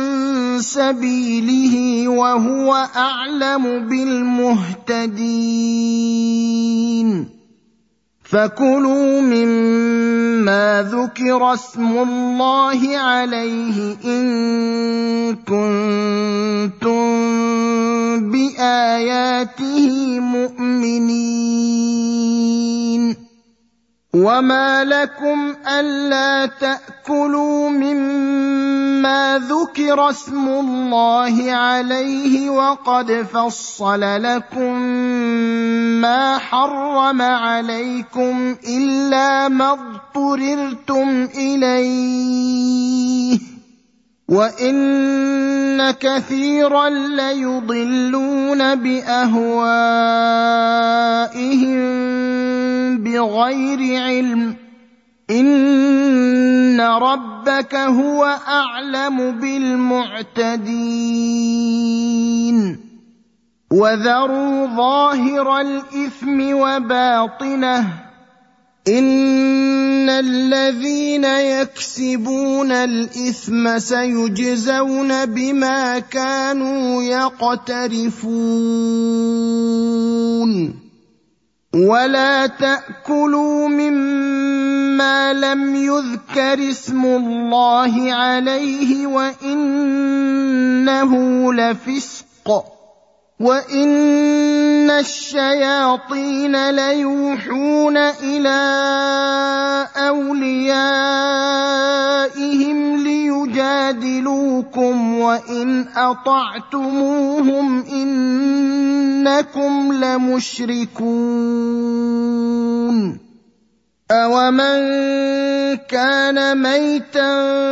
A: سبيله وهو أعلم بالمهتدين فكلوا مما ذكر اسم الله عليه إن كنتم بآياته مؤمنين وما لكم ألا تأكلوا مما ذكر اسم الله عليه وقد فصل لكم ما حرم عليكم إلا ما اضطررتم إليه وإن كثيرا ليضلون بأهوائهم بغير علم إن ربك هو أعلم بالمعتدين وذروا ظاهر الإثم وباطنه إن الذين يكسبون الإثم سيجزون بما كانوا يقترفون ولا تأكلوا مما لم يذكر اسم الله عليه وإنه لفسق وإن الشياطين ليوحون إلى أوليائهم ليجادلوكم وإن أطعتموهم إنكم لمشركون أَوَمَنْ كَانَ مَيْتًا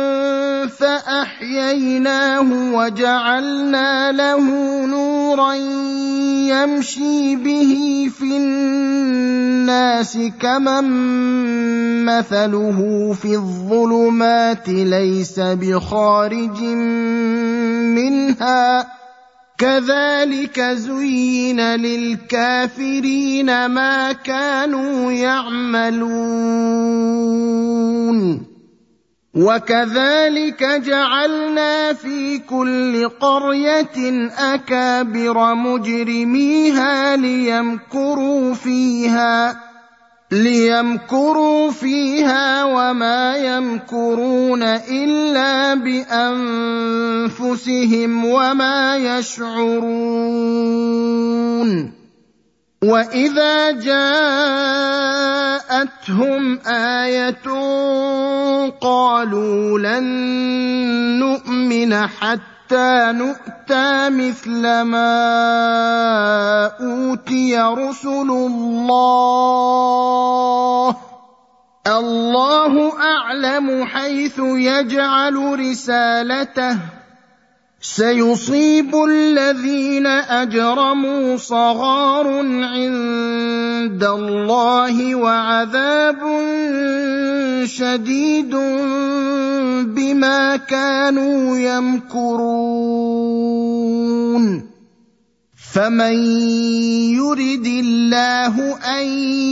A: فَأَحْيَيْنَاهُ وَجَعَلْنَا لَهُ نُورًا يَمْشِي بِهِ فِي النَّاسِ كَمَنْ مَثَلُهُ فِي الظُّلُمَاتِ لَيْسَ بِخَارِجٍ مِنْهَا كَذَلِكَ زُيِّنَ لِلْكَافِرِينَ مَا كَانُوا يَعْمَلُونَ وَكَذَلِكَ جَعَلْنَا فِي كُلِّ قَرْيَةٍ أَكَابِرَ مُجْرِمِيهَا لِيَمْكُرُوا فِيهَا ليمكروا فيها وما يمكرون إلا بأنفسهم وما يشعرون. وإذا جاءتهم آية قالوا لن نؤمن حتى نؤتى مثل ما أوتي رسل الله الله أعلم حيث يجعل رسالته سيصيب الذين أجرموا صغار عند الله وعذاب شديد بما كانوا يمكرون. فمن يرد الله أن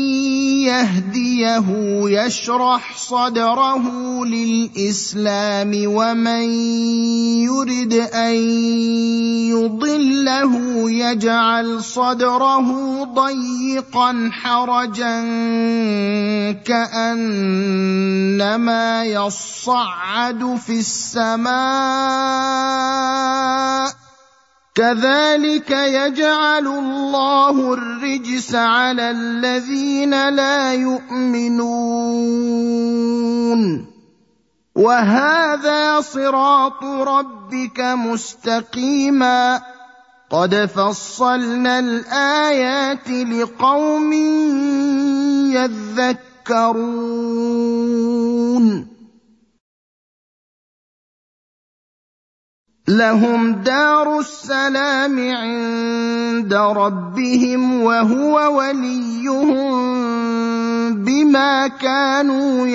A: يهديه يشرح صدره للإسلام ومن يرد أن يضله يجعل صدره ضيقا حرجا كأنما يصعد في السماء كذلك يجعل الله الرجس على الذين لا يؤمنون. وهذا صراط ربك مستقيما قد فصلنا الآيات لقوم يذكرون. لهم دار السلام عند ربهم وهو وليهم بما كانوا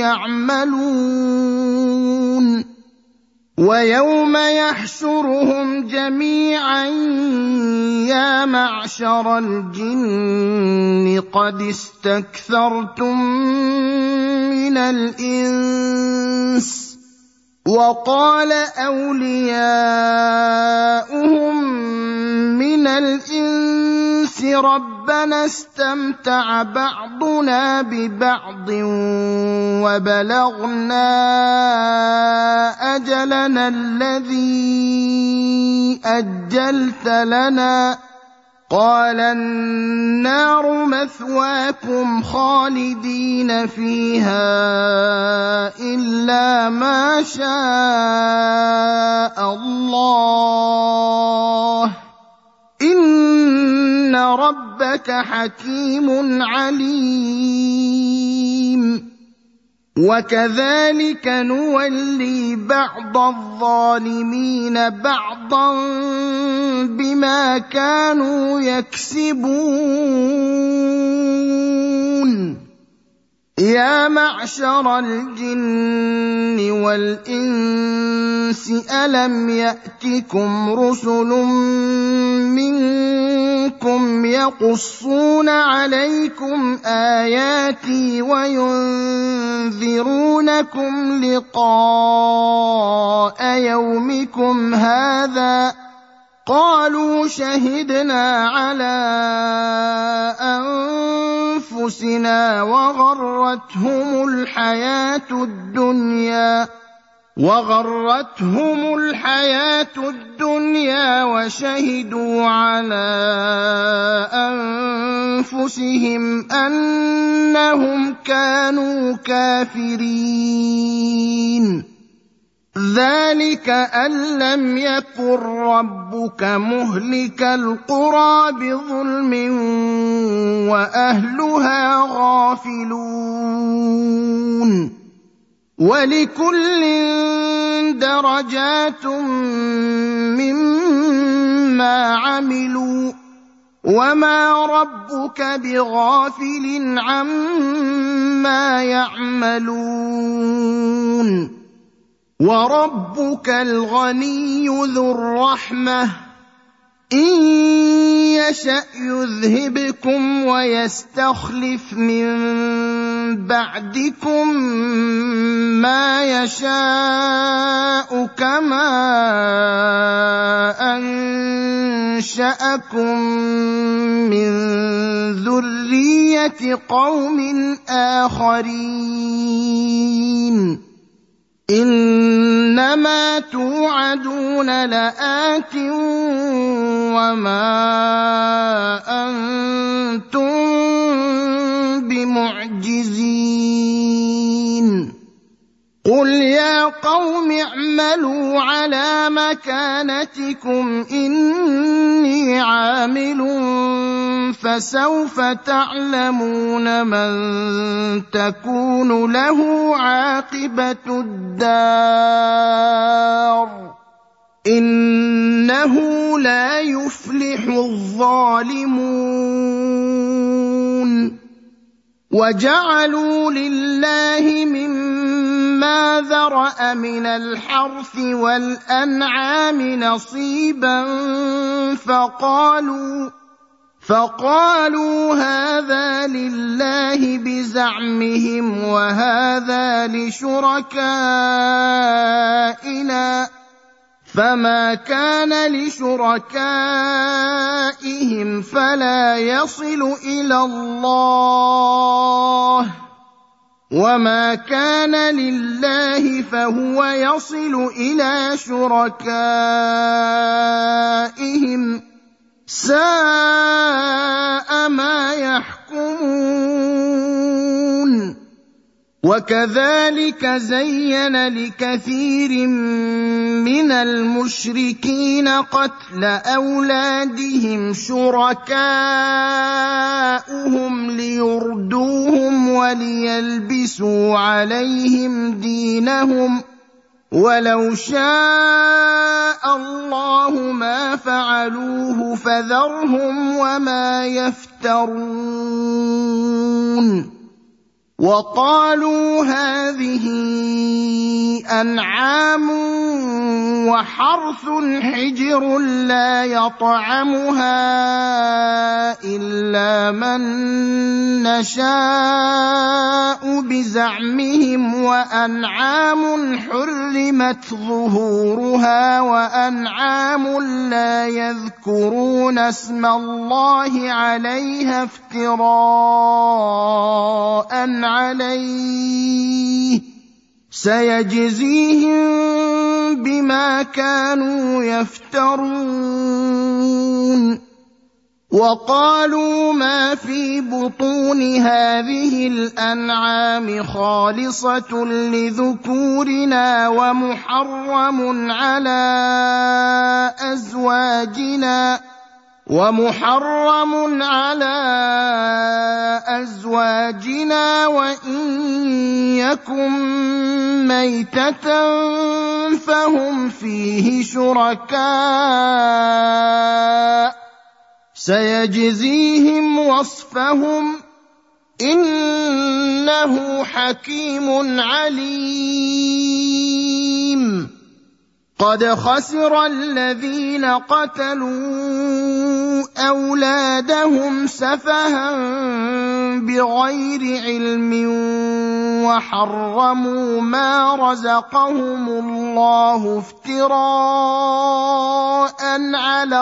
A: يعملون. ويوم يحشرهم جميعا يا معشر الجن قد استكثرتم من الإنس وقال أولياؤهم من الإنس ربنا استمتع بعضنا ببعض وبلغنا أجلنا الذي أجلت لنا قال النار مثواكم خالدين فيها إلا ما شاء الله إن ربك حكيم عليم. وكذلك نولي بعض الظالمين بعضا بما كانوا يكسبون. يا معشر الجن والإنس ألم يأتكم رسل منكم يقصون عليكم آياتي وينذرونكم لقاء يومكم هذا قالوا شهدنا على أنفسنا وغرتهم الحياة الدنيا وغرتهم الحياة الدنيا وشهدوا على أنفسهم أنهم كانوا كافرين. ذلك أن لم يكن ربك مهلك القرى بظلم وأهلها غافلون. ولكل درجات مما عملوا وما ربك بغافل عما يعملون. وربك الغني ذو الرحمة إن يشأ يذهبكم ويستخلف من بَعْدِكُم مَّا يَشَاءُ كَمَا أَنشَأَكُم مِّن ذُرِّيَّةِ قَوْمٍ آخَرِينَ إِنَّمَا تُوعَدُونَ لَآتٍ وَمَا أَنتُم بِمُعْجِزِينَ قُلْ يَا قَوْمِ اعْمَلُوا عَلَىٰ مَكَانَتِكُمْ إِنِّي عَامِلٌ فَسَوْفَ تَعْلَمُونَ مَن تَكُونُ لَهُ عَاقِبَةُ الدَّارِ إِنَّهُ لَا يُفْلِحُ الظَّالِمُونَ وَجَعَلُوا لِلَّهِ مِمَّا ذَرَأَ مِنَ الْحَرْثِ وَالْأَنْعَامِ نَصِيبًا فَقَالُوا فَقَالُوا هَٰذَا لِلَّهِ بِزَعْمِهِمْ وَهَٰذَا لِشُرَكَائِنَا ۖ فَمَا كَانَ لِشُرَكَائِهِمْ فَلَا يَصِلُ إِلَى اللَّهِ وَمَا كَانَ لِلَّهِ فَهُوَ يَصِلُ إِلَىٰ شُرَكَائِهِمْ ۗ سَاءَ مَا يَحْكُمُونَ وَكَذَٰلِكَ زَيَّنَ لِكَثِيرٍ مِّنَ الْمُشْرِكِينَ قَتْلَ أَوْلَادِهِمْ شُرَكَاؤُهُمْ لِيُرْدُوهُمْ وَلِيَلْبِسُوا عَلَيْهِمْ دِينَهُمْ ۖ وَلَوْ شَاءَ اللَّهُ مَا فَعَلُوهُ فَذَرْهُمْ وَمَا يَفْتَرُونَ وَقَالُوا هَٰذِهِ أَنْعَامٌ وَحَرْثٌ حِجْرٌ لَّا يَطْعَمُهَا إِلَّا مَن نَّشَاءُ بِزَعْمِهِمْ وَأَنْعَامٌ حُرِّمَتْ ظُهُورُهَا وَأَنْعَامٌ لَّا يَذْكُرُونَ اسْمَ اللَّهِ عَلَيْهَا افْتِرَاءً عَلَيْهِ ۚ سَيَجْزِيهِم بِمَا كَانُوا يَفْتَرُونَ وَقَالُوا مَا فِي بُطُونِ هَٰذِهِ الْأَنْعَامِ خَالِصَةٌ لِّذُكُورِنَا وَمُحَرَّمٌ عَلَىٰ أَزْوَاجِنَا وَمُحَرَّمٌ عَلَىٰ أَزْوَاجِنَا وَإِن يَكُن مَّيْتَةً فَهُمْ فِيهِ شُرَكَاءُ ۚ سَيَجْزِيهِمْ وَصْفَهُمْ ۚ إِنَّهُ حَكِيمٌ عَلِيمٌ قَدْ خَسِرَ الَّذِينَ قَتَلُوا أَوْلَادَهُمْ سَفَهًا بِغَيْرِ عِلْمٍ وَحَرَّمُوا مَا رَزَقَهُمُ اللَّهُ افْتِرَاءً عَلَى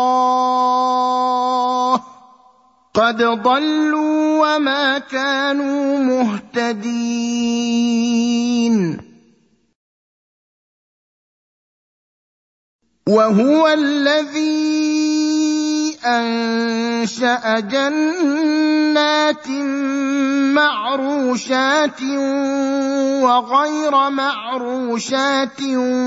A: اللَّهِ ۚ قَدْ ضَلُّوا وَمَا كَانُوا مُهْتَدِينَ وَهُوَ الَّذِي أَنشَأَ جَنَّاتٍ مَّعْرُوشَاتٍ وَغَيْرَ مَعْرُوشَاتٍ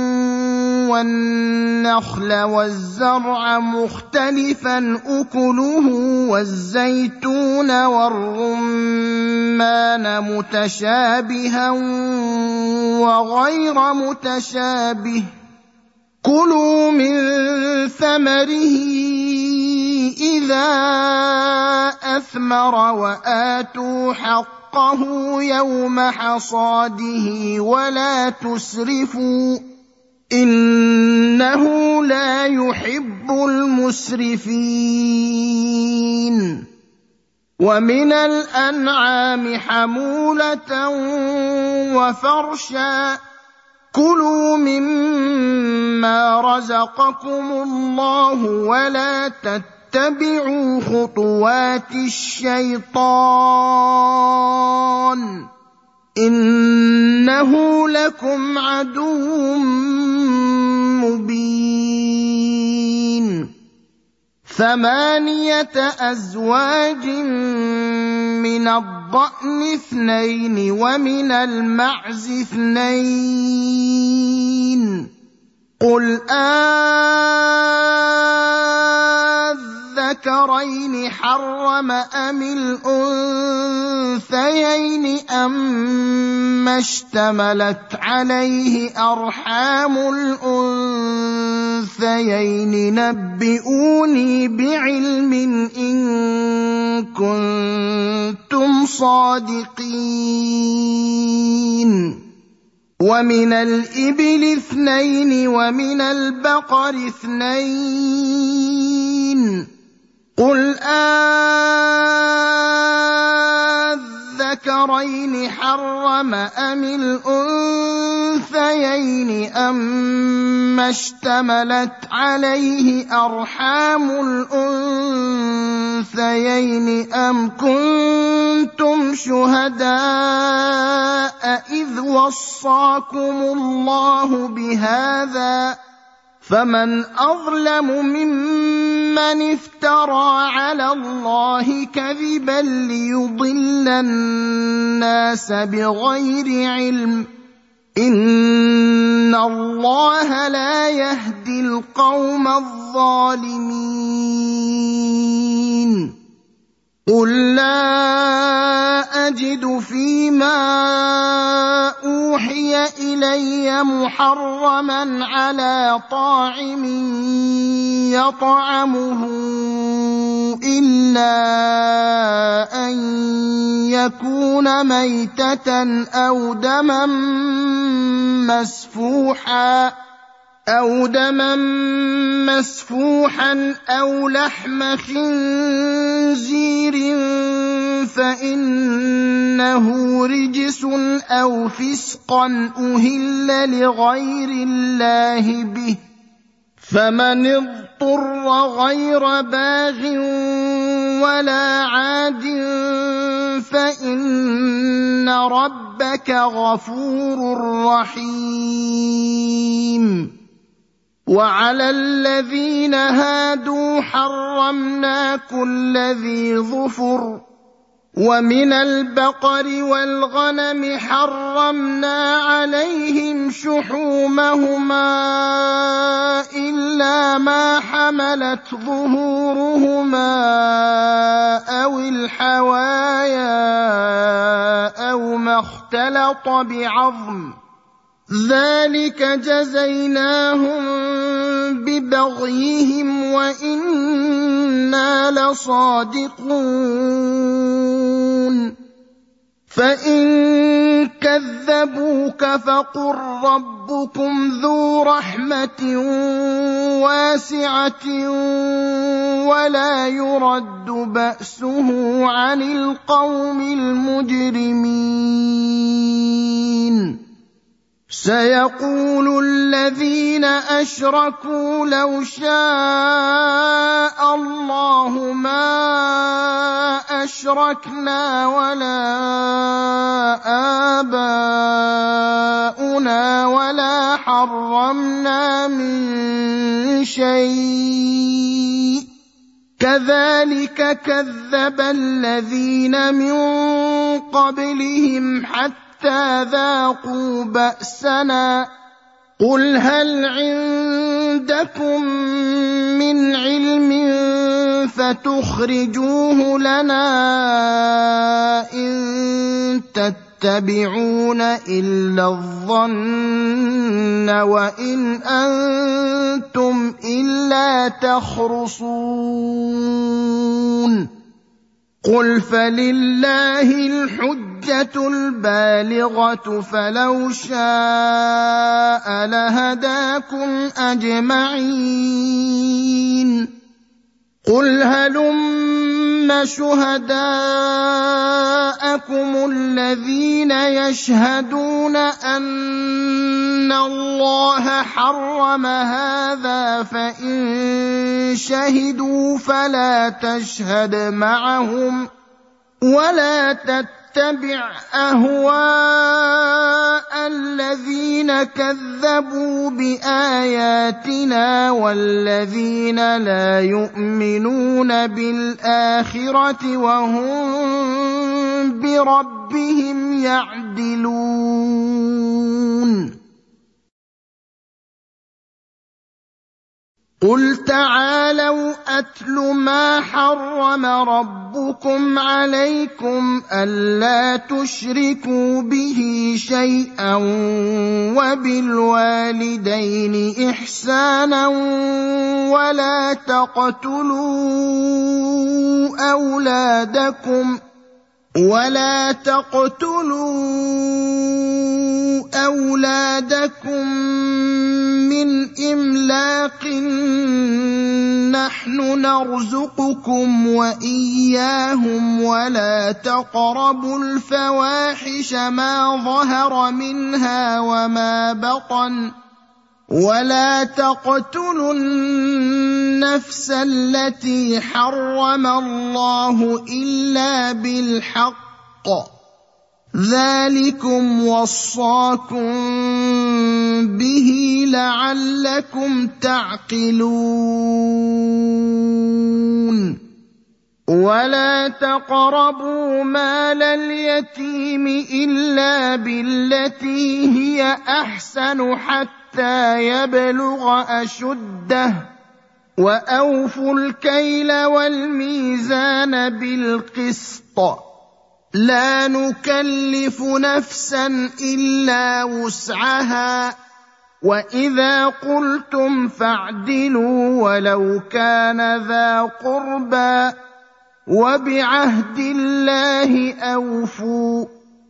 A: وَالنَّخْلَ وَالزَّرْعَ مُخْتَلِفًا أُكُلُهُ وَالزَّيْتُونَ وَالرُّمَّانَ مُتَشَابِهًا وَغَيْرَ مُتَشَابِهٍ ۚ كُلُوا مِن ثَمَرِهِ إِذَا أَثْمَرَ وَآتُوا حَقَّهُ يَوْمَ حَصَادِهِ وَلَا تُسْرِفُوا ۚ إِنَّهُ لَا يُحِبُّ الْمُسْرِفِينَ ومن الأنعام حمولة وفرشا كلوا مما رزقكم الله ولا تتبعوا خطوات الشيطان إنه لكم عدو مبين ثمانية أزواج من الضأن اثنين ومن المعز اثنين قل أذكرين حرم أم الأنثيين أما اشتملت عليه أرحام الأنثيين نبئوني بعلم إن كنتم صادقين ومن الإبل اثنين ومن البقر اثنين قل أذكرين حرم أم الأنثيين أما اشتملت عليه أرحام الأنثيين أم كنتم شهداء إذ وصاكم الله بهذا فمن أظلم ممن افترى على الله كذبا ليضل الناس بغير علم إن الله لا يهدي القوم الظالمين قل لا أجد فيما أوحي إلي محرما على طاعم يطعمه إلا أن يكون ميتة أو دما مسفوحا أو دما مسفوحا أو لحم خنزير فإنه رجس أو فسقا أهل لغير الله به فمن اضطر غير باغ ولا عاد فإن ربك غفور رحيم وعلى الذين هادوا حرمنا كل ذي ظفر ومن البقر والغنم حرمنا عليهم شحومهما إلا ما حملت ظهورهما أو الحوايا أو ما اختلط بعظم ذلك جزيناهم ببغيهم وإنا لصادقون فإن كذبوك فقل ربكم ذو رحمة واسعة ولا يرد بأسه عن القوم المجرمين سيقول الذين أشركوا لو شاء الله ما أشركنا ولا آباؤنا ولا حرمنا من شيء كذلك كذب الذين من قبلهم حتى ذاقوا بأسنا قل هل عندكم من علم فتخرجوه لنا إن تتبعون إلا الظن وإن أنتم إلا تخرصون قل فلله الحجة البالغة فلو شاء لهداكم أجمعين قل هلم شهداءكم الذين يشهدون أن الله حرم هذا فإن شهدوا فلا تشهد معهم ولا تتبع أهواء الذين كذبوا بآياتنا والذين لا يؤمنون بالآخرة وهم بربهم يعدلون قل تعالوا أتل ما حرم ربكم عليكم ألا تشركوا به شيئا وبالوالدين إحسانا ولا تقتلوا أولادكم ولا تقتلوا أولادكم من إملاق نحن نرزقكم وإياهم ولا تقربوا الفواحش ما ظهر منها وما بطن ولا تقتلوا النفس التي حرم الله إلا بالحق ذلكم وصاكم به لعلكم تعقلون ولا تقربوا مال اليتيم إلا بالتي هي أحسن حتى يبلغ أشده وأوفوا الكيل والميزان بالقسط لا نكلف نفسا إلا وسعها وإذا قلتم فاعدلوا ولو كان ذا قربى وبعهد الله أوفوا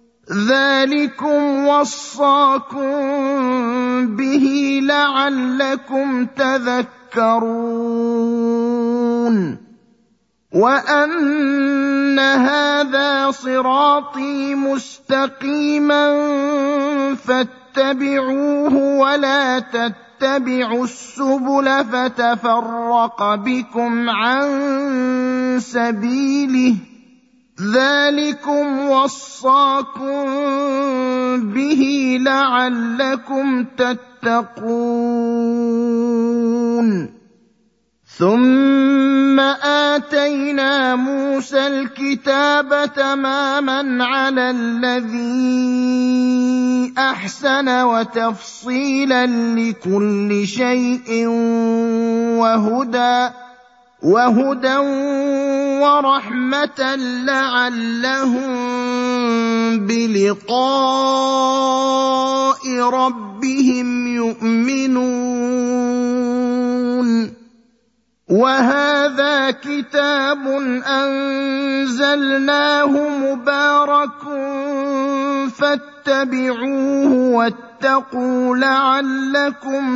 A: ذلكم وصاكم به لعلكم تذكرون وأن هذا صراطي مستقيما فاتبعوه ولا تتبعوا السبل فتفرق بكم عن سبيله ذلكم وصاكم به لعلكم تتقون ثم آتينا موسى الكتاب تماما على الذي أحسن وتفصيلا لكل شيء وهدى وهدى ورحمة لعلهم بلقاء ربهم يؤمنون وهذا كتاب أنزلناه مبارك فاتبعوه واتقوا لعلكم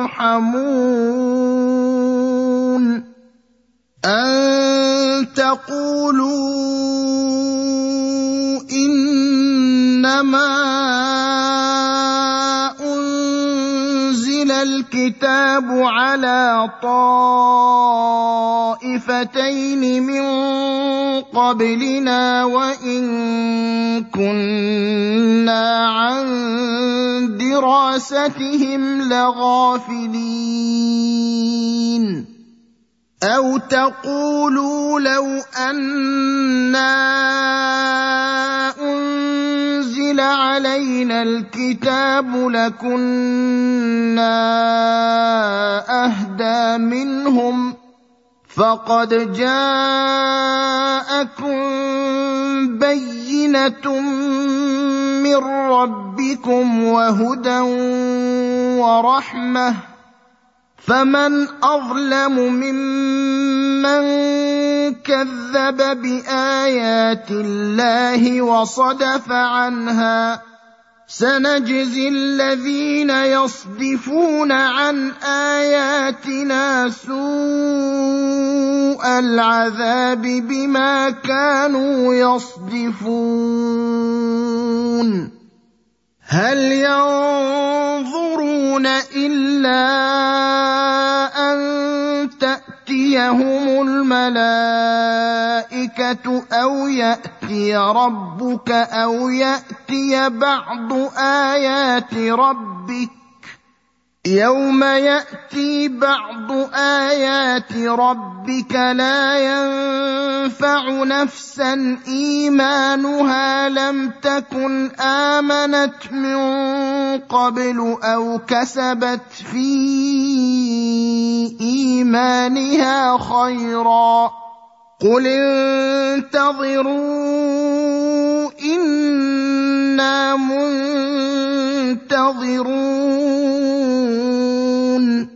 A: ترحمون أن تقولوا إنما أنزل الكتاب على طائفتين من قبلنا وإن كنا عن دراستهم لغافلين أو تقولوا لو أنا أنزل علينا الكتاب لكنا أهدى منهم فقد جاءكم بينة من ربكم وهدى ورحمة فمن أظلم ممن كذب بآيات الله وصدف عنها سنجزي الذين يصدفون عن آياتنا سوء سوء العذاب بما كانوا يصدفون هل ينظرون إلا أن تأتيهم الملائكة أو يأتي ربك أو يأتي بعض آيات ربك يوم يأتي بعض آيات ربك لا ينفع نفسا إيمانها لم تكن آمنت من قبل أو كسبت في إيمانها خيرا قل انتظروا إنا منتظرون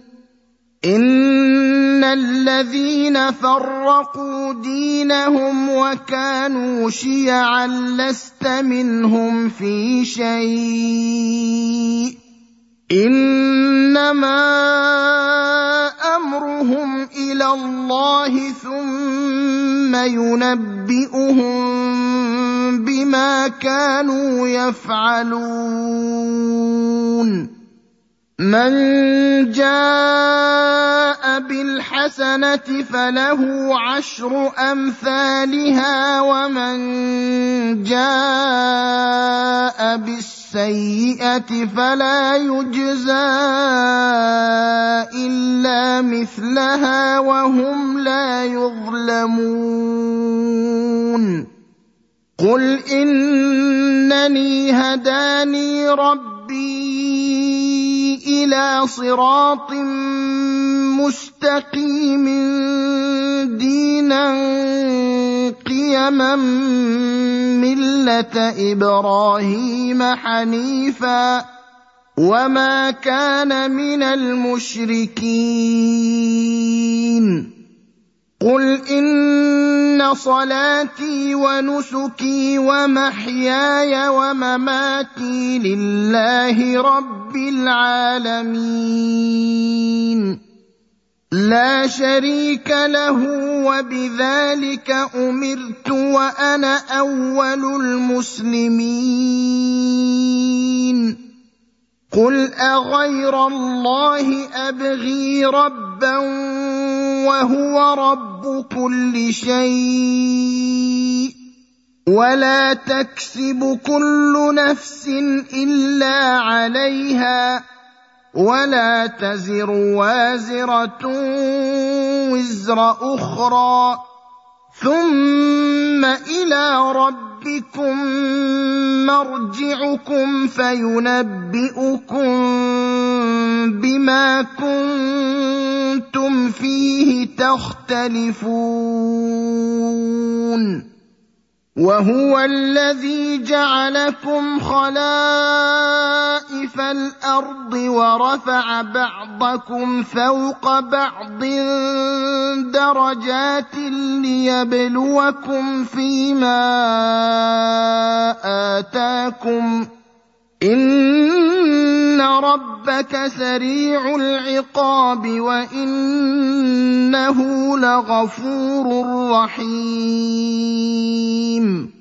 A: إن الذين فرقوا دينهم وكانوا شيعا لست منهم في شيء إنما أمرهم إلى الله ثم ينبئهم بما كانوا يفعلون من جاء بالحسنة فله عشر أمثالها ومن جاء بالسيئة فلا يجزى إلا مثلها وهم لا يظلمون قل إنني هداني ربي إلى صراط مستقيم دينا قيما ملة إبراهيم حنيفا وما كان من المشركين قل إن صلاتي ونسكي ومحياي ومماتي لله رب العالمين لا شريك له وبذلك أمرت وأنا أول المسلمين قل أغير الله أبغي ربا وهو رب كل شيء ولا تكسب كل نفس إلا عليها ولا تزر وازرة وزر أخرى ثم إلى ربكم مرجعكم فينبئكم بما كنتم فيه تختلفون وهو الذي جعلكم خلائف الأرض ورفع بعضكم فوق بعض درجات ليبلوكم فيما آتاكم إن ربك سريع العقاب وإنه لغفور رحيم